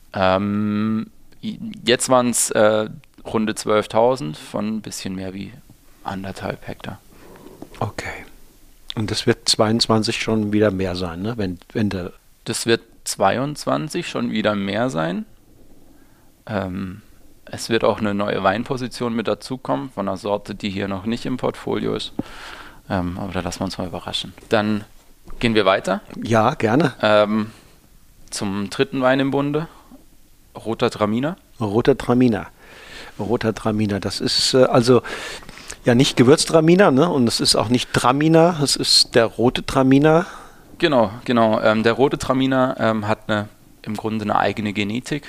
Jetzt waren es runde 12.000 von ein bisschen mehr wie 1,5 Hektar. Okay. Und das wird 22 schon wieder mehr sein, ne? Wenn der Das wird 22 schon wieder mehr sein. Es wird auch eine neue Weinposition mit dazukommen, von einer Sorte, die hier noch nicht im Portfolio ist. Aber da lassen wir uns mal überraschen. Dann gehen wir weiter. Ja, gerne. Zum dritten Wein im Bunde, Roter Traminer. Roter Traminer. Roter Traminer, das ist also ja nicht Gewürztraminer, ne? Und es ist auch nicht Traminer, es ist der rote Traminer. Genau. Der rote Traminer hat im Grunde eine eigene Genetik.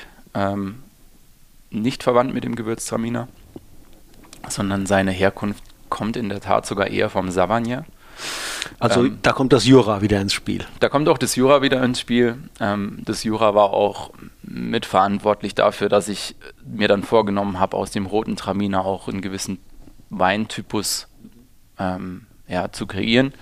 Nicht verwandt mit dem Gewürztraminer, sondern seine Herkunft kommt in der Tat sogar eher vom Savagnin. Also da kommt das Jura wieder ins Spiel. Da kommt auch das Jura wieder ins Spiel. Das Jura war auch mitverantwortlich dafür, dass ich mir dann vorgenommen habe, aus dem roten Traminer auch einen gewissen Weintypus zu kreieren.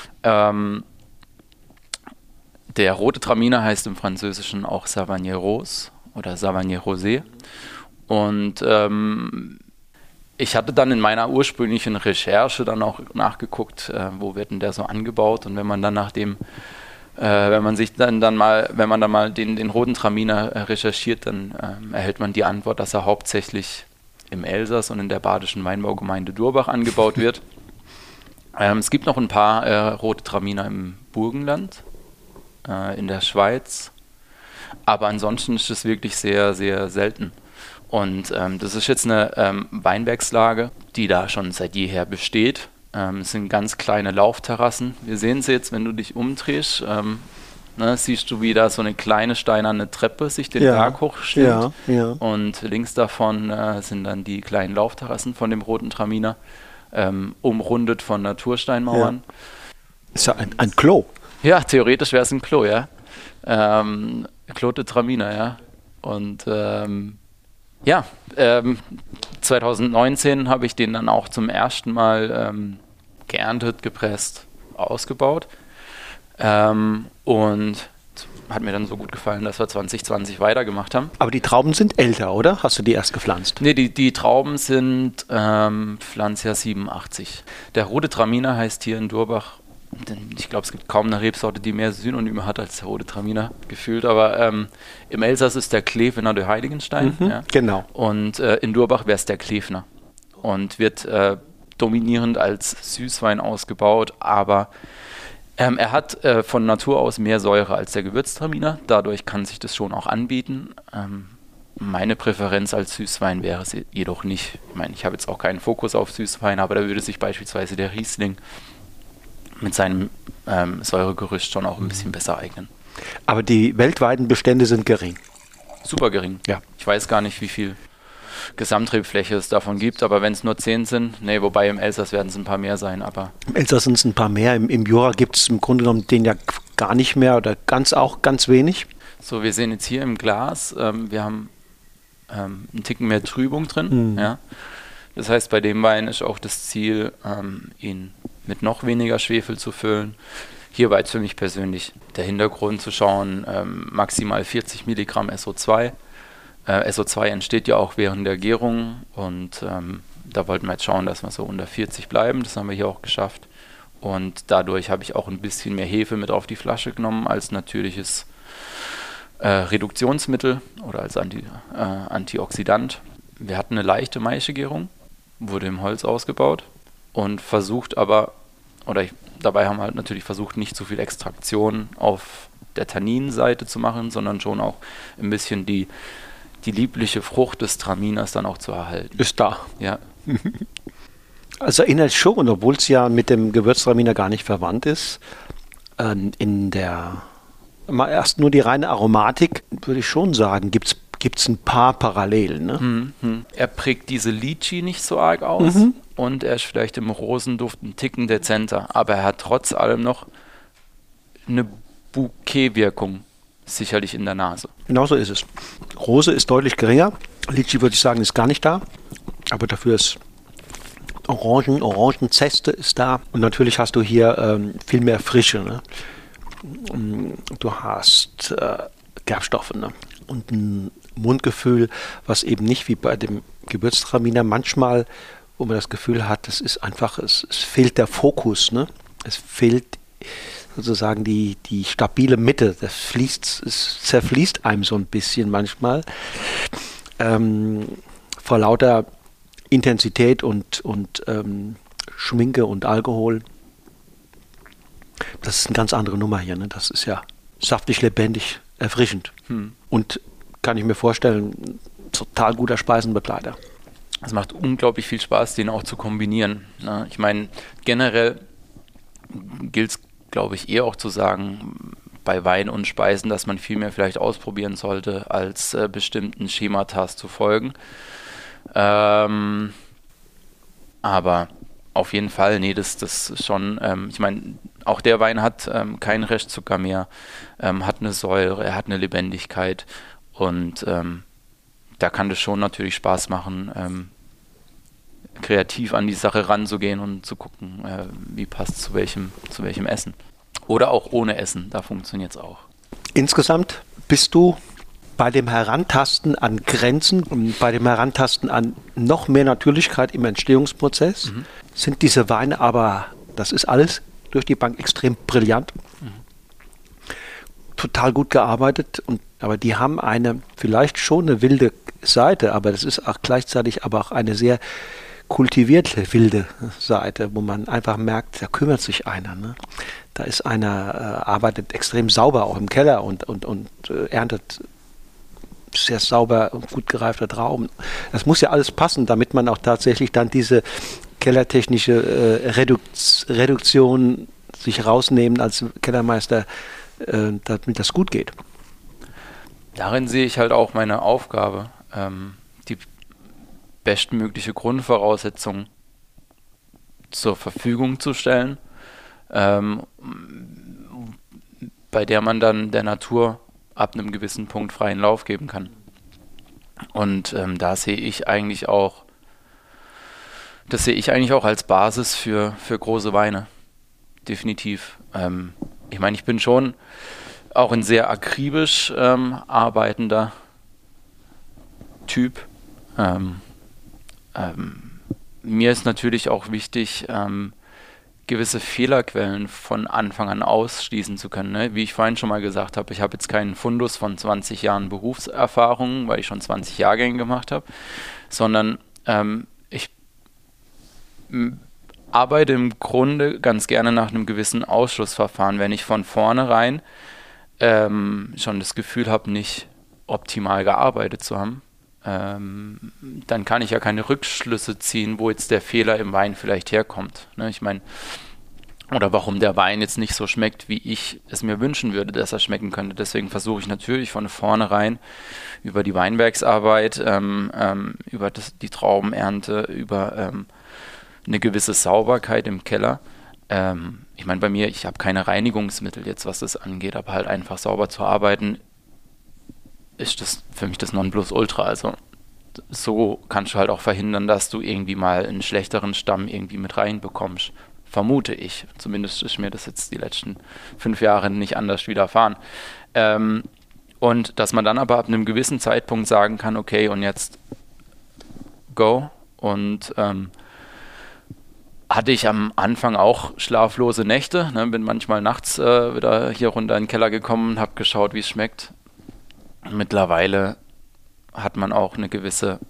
Der rote Traminer heißt im Französischen auch Savagnin Rose oder Savagnin Rosé. Und ich hatte dann in meiner ursprünglichen Recherche dann auch nachgeguckt, wo wird denn der so angebaut, und wenn man dann wenn man dann mal den roten Traminer recherchiert, dann erhält man die Antwort, dass er hauptsächlich im Elsass und in der badischen Weinbaugemeinde Durbach angebaut wird. Es gibt noch ein paar rote Traminer im Burgenland, in der Schweiz, aber ansonsten ist es wirklich sehr, sehr selten. Und das ist jetzt eine Weinbergslage, die da schon seit jeher besteht. Es sind ganz kleine Laufterrassen. Wir sehen sie jetzt, wenn du dich umdrehst, siehst du, wie da so eine kleine steinerne Treppe sich den Berg hochschwingt. Ja. Und links davon sind dann die kleinen Laufterrassen von dem roten Traminer, umrundet von Natursteinmauern. Ja. Ist ja ein Klo. Ja, theoretisch wäre es ein Klo, ja. Clos de Traminer, ja. Und 2019 habe ich den dann auch zum ersten Mal geerntet, gepresst, ausgebaut. Und hat mir dann so gut gefallen, dass wir 2020 weitergemacht haben. Aber die Trauben sind älter, oder? Hast du die erst gepflanzt? Nee, die Trauben sind Pflanzjahr 87. Der rote Traminer heißt hier in Durbach, ich glaube, es gibt kaum eine Rebsorte, die mehr Synonyme hat als der rote Traminer, gefühlt. Aber im Elsass ist der Klevener der Heiligenstein. Ja. Genau. Und in Durbach wäre es der Klevner. Und wird dominierend als Süßwein ausgebaut, aber er hat von Natur aus mehr Säure als der Gewürztraminer. Dadurch kann sich das schon auch anbieten. Meine Präferenz als Süßwein wäre es jedoch nicht. Ich meine, ich habe jetzt auch keinen Fokus auf Süßwein, aber da würde sich beispielsweise der Riesling mit seinem Säuregerüst schon auch ein bisschen besser eignen. Aber die weltweiten Bestände sind gering. Super gering. Ja. Ich weiß gar nicht, wie viel Gesamtrebfläche es davon gibt, aber wenn es nur 10 sind, wobei im Elsass werden es ein paar mehr sein, aber... Im Elsass sind es ein paar mehr, im Jura gibt es im Grunde genommen den ja gar nicht mehr oder ganz wenig. So, wir sehen jetzt hier im Glas, wir haben einen Ticken mehr Trübung drin, ja. Das heißt, bei dem Wein ist auch das Ziel, ihn mit noch weniger Schwefel zu füllen. Hier war jetzt für mich persönlich der Hintergrund zu schauen, maximal 40 Milligramm SO2. SO2 entsteht ja auch während der Gärung und da wollten wir jetzt schauen, dass wir so unter 40 bleiben. Das haben wir hier auch geschafft. Und dadurch habe ich auch ein bisschen mehr Hefe mit auf die Flasche genommen als natürliches Reduktionsmittel oder als Antioxidant. Wir hatten eine leichte Maischegärung, wurde im Holz ausgebaut und dabei haben wir halt natürlich versucht, nicht zu viel Extraktion auf der Tanninseite zu machen, sondern schon auch ein bisschen die liebliche Frucht des Traminers dann auch zu erhalten. Ist da. Ja. Also erinnert schon, obwohl es ja mit dem Gewürztraminer gar nicht verwandt ist, mal erst nur die reine Aromatik, würde ich schon sagen, gibt's ein paar Parallelen. Ne? Er prägt diese Lychee nicht so arg aus und er ist vielleicht im Rosenduft ein Ticken dezenter, aber er hat trotz allem noch eine Bouquet-Wirkung sicherlich in der Nase. Genauso ist es. Rose ist deutlich geringer. Lychee würde ich sagen, ist gar nicht da. Aber dafür ist Orangenzeste ist da. Und natürlich hast du hier viel mehr Frische. Ne? Du hast Gerbstoffe, ne? Und ein Mundgefühl, was eben nicht wie bei dem Gewürztraminer manchmal, wo man das Gefühl hat, das ist einfach, es fehlt der Fokus. Ne? Es fehlt sozusagen die stabile Mitte, es zerfließt einem so ein bisschen manchmal vor lauter Intensität und Schminke und Alkohol. Das ist eine ganz andere Nummer hier, ne? Das ist ja saftig, lebendig, erfrischend und kann ich mir vorstellen, total guter Speisenbegleiter. Es macht unglaublich viel Spaß, den auch zu kombinieren. Ne? Ich meine, generell gilt es, glaube ich, eher auch zu sagen, bei Wein und Speisen, dass man viel mehr vielleicht ausprobieren sollte, als bestimmten Schematas zu folgen. Aber auf jeden Fall, das ist schon, ich meine, auch der Wein hat keinen Restzucker mehr, hat eine Säure, er hat eine Lebendigkeit und da kann das schon natürlich Spaß machen, kreativ an die Sache ranzugehen und zu gucken, wie passt zu welchem Essen. Oder auch ohne Essen, da funktioniert es auch. Insgesamt bist du bei dem Herantasten an Grenzen und bei dem Herantasten an noch mehr Natürlichkeit im Entstehungsprozess, sind diese Weine aber, das ist alles durch die Bank extrem brillant, total gut gearbeitet, aber die haben vielleicht schon eine wilde Seite, aber das ist auch gleichzeitig aber auch eine sehr kultivierte wilde Seite, wo man einfach merkt, da kümmert sich einer. Ne? Da ist einer, arbeitet extrem sauber auch im Keller und erntet sehr sauber und gut gereifte Trauben. Das muss ja alles passen, damit man auch tatsächlich dann diese kellertechnische Reduktion sich rausnehmen als Kellermeister, damit das gut geht. Darin sehe ich halt auch meine Aufgabe, die bestmögliche Grundvoraussetzung zur Verfügung zu stellen, bei der man dann der Natur ab einem gewissen Punkt freien Lauf geben kann. Und da sehe ich eigentlich auch als Basis für große Weine. Definitiv. Ich meine, ich bin schon auch ein sehr akribisch arbeitender Typ. Mir ist natürlich auch wichtig, gewisse Fehlerquellen von Anfang an ausschließen zu können. Ne? Wie ich vorhin schon mal gesagt habe, ich habe jetzt keinen Fundus von 20 Jahren Berufserfahrung, weil ich schon 20 Jahrgänge gemacht habe, sondern ich arbeite im Grunde ganz gerne nach einem gewissen Ausschlussverfahren. Wenn ich von vornherein schon das Gefühl habe, nicht optimal gearbeitet zu haben, dann kann ich ja keine Rückschlüsse ziehen, wo jetzt der Fehler im Wein vielleicht herkommt. Ne? Ich meine, oder warum der Wein jetzt nicht so schmeckt, wie ich es mir wünschen würde, dass er schmecken könnte. Deswegen versuche ich natürlich von vornherein über die Weinbergsarbeit, über die Traubenernte, über eine gewisse Sauberkeit im Keller. Ich meine, bei mir, ich habe keine Reinigungsmittel jetzt, was das angeht, aber halt einfach sauber zu arbeiten, ist das für mich das Nonplusultra. Also so kannst du halt auch verhindern, dass du irgendwie mal einen schlechteren Stamm irgendwie mit reinbekommst. Vermute ich. Zumindest ist mir das jetzt die letzten 5 Jahre nicht anders widerfahren. Und dass man dann aber ab einem gewissen Zeitpunkt sagen kann, okay, und jetzt go. Und hatte ich am Anfang auch schlaflose Nächte. Ne? Bin manchmal nachts wieder hier runter in den Keller gekommen, habe geschaut, wie es schmeckt. Mittlerweile hat man auch eine gewisse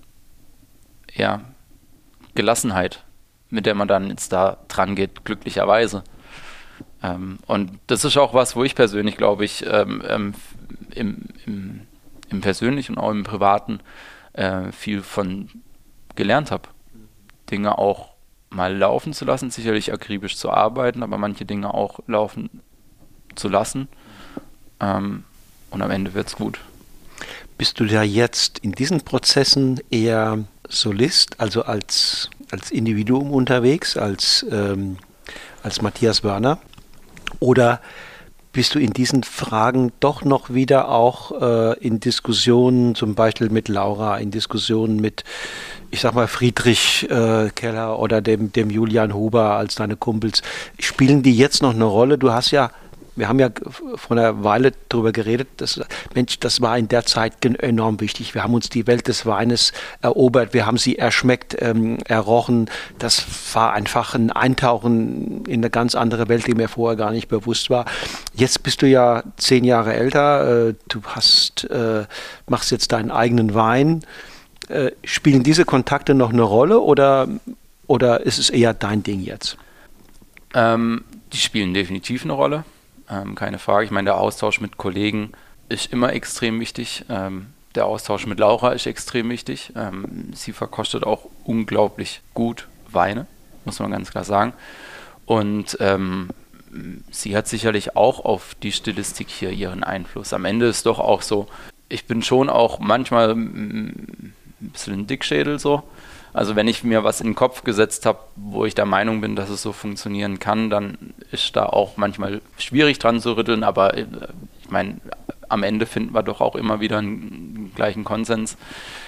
Gelassenheit, mit der man dann jetzt da dran geht, glücklicherweise. Und das ist auch was, wo ich persönlich, glaube ich, im Persönlichen und auch im Privaten viel von gelernt habe. Dinge auch mal laufen zu lassen, sicherlich akribisch zu arbeiten, aber manche Dinge auch laufen zu lassen. Und am Ende wird's gut. Bist du da jetzt in diesen Prozessen eher Solist, also als Individuum unterwegs, als Matthias Wörner? Oder bist du in diesen Fragen doch noch wieder auch in Diskussionen, zum Beispiel mit Laura, in Diskussionen mit, ich sag mal, Friedrich Keller oder dem Julian Huber als deine Kumpels? Spielen die jetzt noch eine Rolle? Wir haben ja vor einer Weile darüber geredet, das war in der Zeit enorm wichtig. Wir haben uns die Welt des Weines erobert, wir haben sie erschmeckt, errochen. Das war einfach ein Eintauchen in eine ganz andere Welt, die mir vorher gar nicht bewusst war. Jetzt bist du ja 10 Jahre älter, du machst jetzt deinen eigenen Wein. Spielen diese Kontakte noch eine Rolle oder ist es eher dein Ding jetzt? Die spielen definitiv eine Rolle. Keine Frage. Ich meine, der Austausch mit Kollegen ist immer extrem wichtig. Der Austausch mit Laura ist extrem wichtig. Sie verkostet auch unglaublich gut Weine, muss man ganz klar sagen. Und sie hat sicherlich auch auf die Stilistik hier ihren Einfluss. Am Ende ist doch auch so, ich bin schon auch manchmal ein bisschen ein Dickschädel so. Also wenn ich mir was in den Kopf gesetzt habe, wo ich der Meinung bin, dass es so funktionieren kann, dann ist da auch manchmal schwierig dran zu rütteln, aber ich meine, am Ende finden wir doch auch immer wieder einen gleichen Konsens.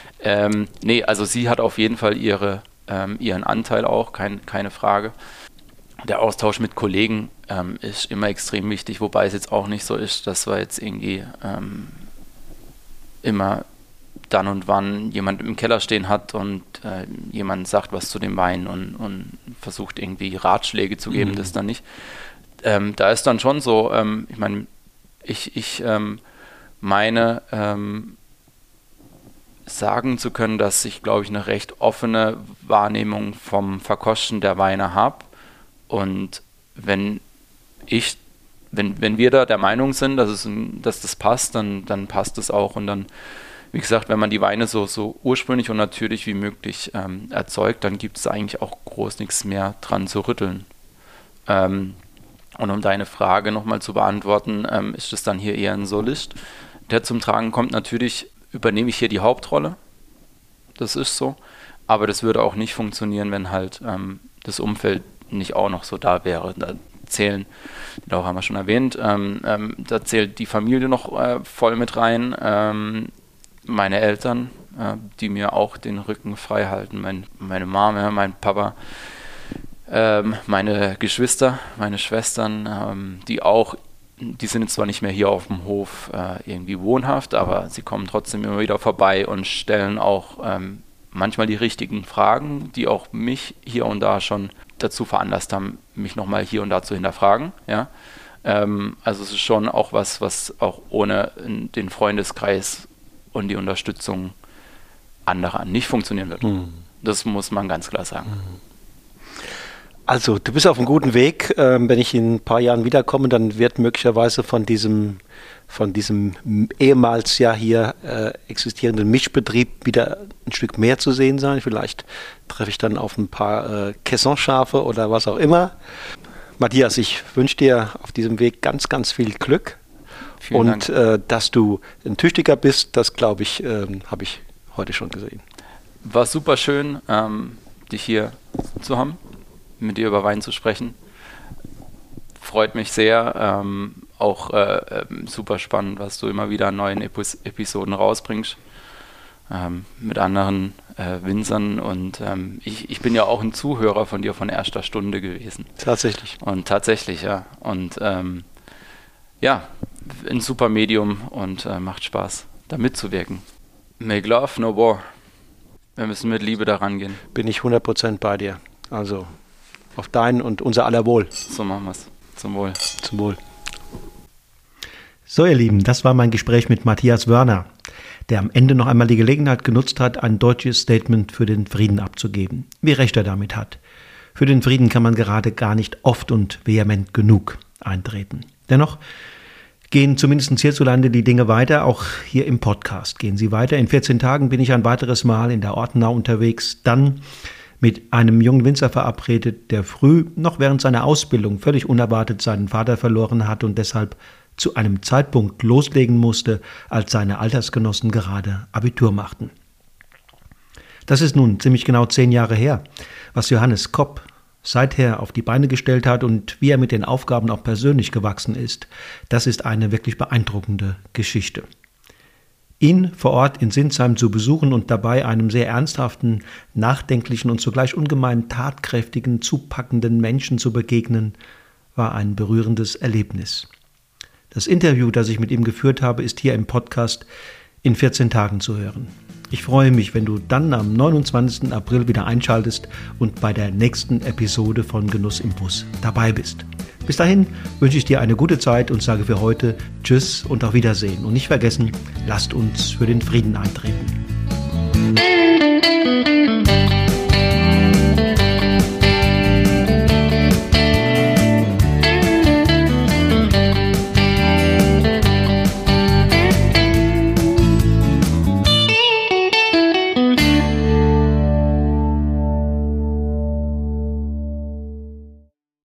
Also sie hat auf jeden Fall ihren Anteil auch, keine Frage. Der Austausch mit Kollegen ist immer extrem wichtig, wobei es jetzt auch nicht so ist, dass wir jetzt irgendwie immer dann und wann jemand im Keller stehen hat und jemand sagt was zu dem Wein und versucht irgendwie Ratschläge zu geben, das dann nicht. Da ist dann schon so, ich meine, ich meine sagen zu können, dass ich, glaube ich, eine recht offene Wahrnehmung vom Verkosten der Weine habe. Und wenn wir da der Meinung sind, dass das passt, dann passt es auch. Und dann, wie gesagt, wenn man die Weine so ursprünglich und natürlich wie möglich erzeugt, dann gibt es eigentlich auch groß nichts mehr dran zu rütteln. Und um deine Frage nochmal zu beantworten, ist es dann hier eher ein Solist, der zum Tragen kommt. Natürlich übernehme ich hier die Hauptrolle, das ist so, aber das würde auch nicht funktionieren, wenn halt das Umfeld nicht auch noch so da wäre. Da zählen, auch haben wir schon erwähnt, da zählt die Familie noch voll mit rein, meine Eltern, die mir auch den Rücken frei halten, meine Mama, mein Papa, meine Geschwister, meine Schwestern, die auch die sind jetzt zwar nicht mehr hier auf dem Hof irgendwie wohnhaft, aber sie kommen trotzdem immer wieder vorbei und stellen auch manchmal die richtigen Fragen, die auch mich hier und da schon dazu veranlasst haben, mich nochmal hier und da zu hinterfragen. Ja? Also es ist schon auch was auch ohne den Freundeskreis und die Unterstützung anderer nicht funktionieren wird. Das muss man ganz klar sagen. Also du bist auf einem guten Weg. Wenn ich in ein paar Jahren wiederkomme, dann wird möglicherweise von diesem ehemals ja hier existierenden Mischbetrieb wieder ein Stück mehr zu sehen sein. Vielleicht treffe ich dann auf ein paar Caissonschafe oder was auch immer. Matthias, ich wünsche dir auf diesem Weg ganz, ganz viel Glück. Vielen Dank. Dass du ein Tüchtiger bist, das glaube ich, habe ich heute schon gesehen. War super schön, dich hier zu haben, mit dir über Wein zu sprechen. Freut mich sehr. Auch super spannend, was du immer wieder an neuen Episoden rausbringst. Mit anderen Winzern. Und ich bin ja auch ein Zuhörer von dir von erster Stunde gewesen. Tatsächlich. Und tatsächlich, ja. Und ja, ein super Medium und macht Spaß, da mitzuwirken. Make love, no war. Wir müssen mit Liebe daran gehen. Bin ich 100% bei dir. Also auf dein und unser aller Wohl. So machen wir es. Zum Wohl. Zum Wohl. So ihr Lieben, das war mein Gespräch mit Matthias Wörner, der am Ende noch einmal die Gelegenheit genutzt hat, ein deutsches Statement für den Frieden abzugeben. Wie recht er damit hat. Für den Frieden kann man gerade gar nicht oft und vehement genug eintreten. Dennoch gehen zumindest hierzulande die Dinge weiter, auch hier im Podcast gehen sie weiter. In 14 Tagen bin ich ein weiteres Mal in der Ortenau unterwegs, dann mit einem jungen Winzer verabredet, der früh, noch während seiner Ausbildung, völlig unerwartet seinen Vater verloren hat und deshalb zu einem Zeitpunkt loslegen musste, als seine Altersgenossen gerade Abitur machten. Das ist nun ziemlich genau 10 Jahre her, was Johannes Kopp seither auf die Beine gestellt hat und wie er mit den Aufgaben auch persönlich gewachsen ist. Das ist eine wirklich beeindruckende Geschichte. Ihn vor Ort in Sinsheim zu besuchen und dabei einem sehr ernsthaften, nachdenklichen und zugleich ungemein tatkräftigen, zupackenden Menschen zu begegnen, war ein berührendes Erlebnis. Das Interview, das ich mit ihm geführt habe, ist hier im Podcast in 14 Tagen zu hören. Ich freue mich, wenn du dann am 29. April wieder einschaltest und bei der nächsten Episode von Genuss im Bus dabei bist. Bis dahin wünsche ich dir eine gute Zeit und sage für heute Tschüss und auf Wiedersehen. Und nicht vergessen, lasst uns für den Frieden eintreten.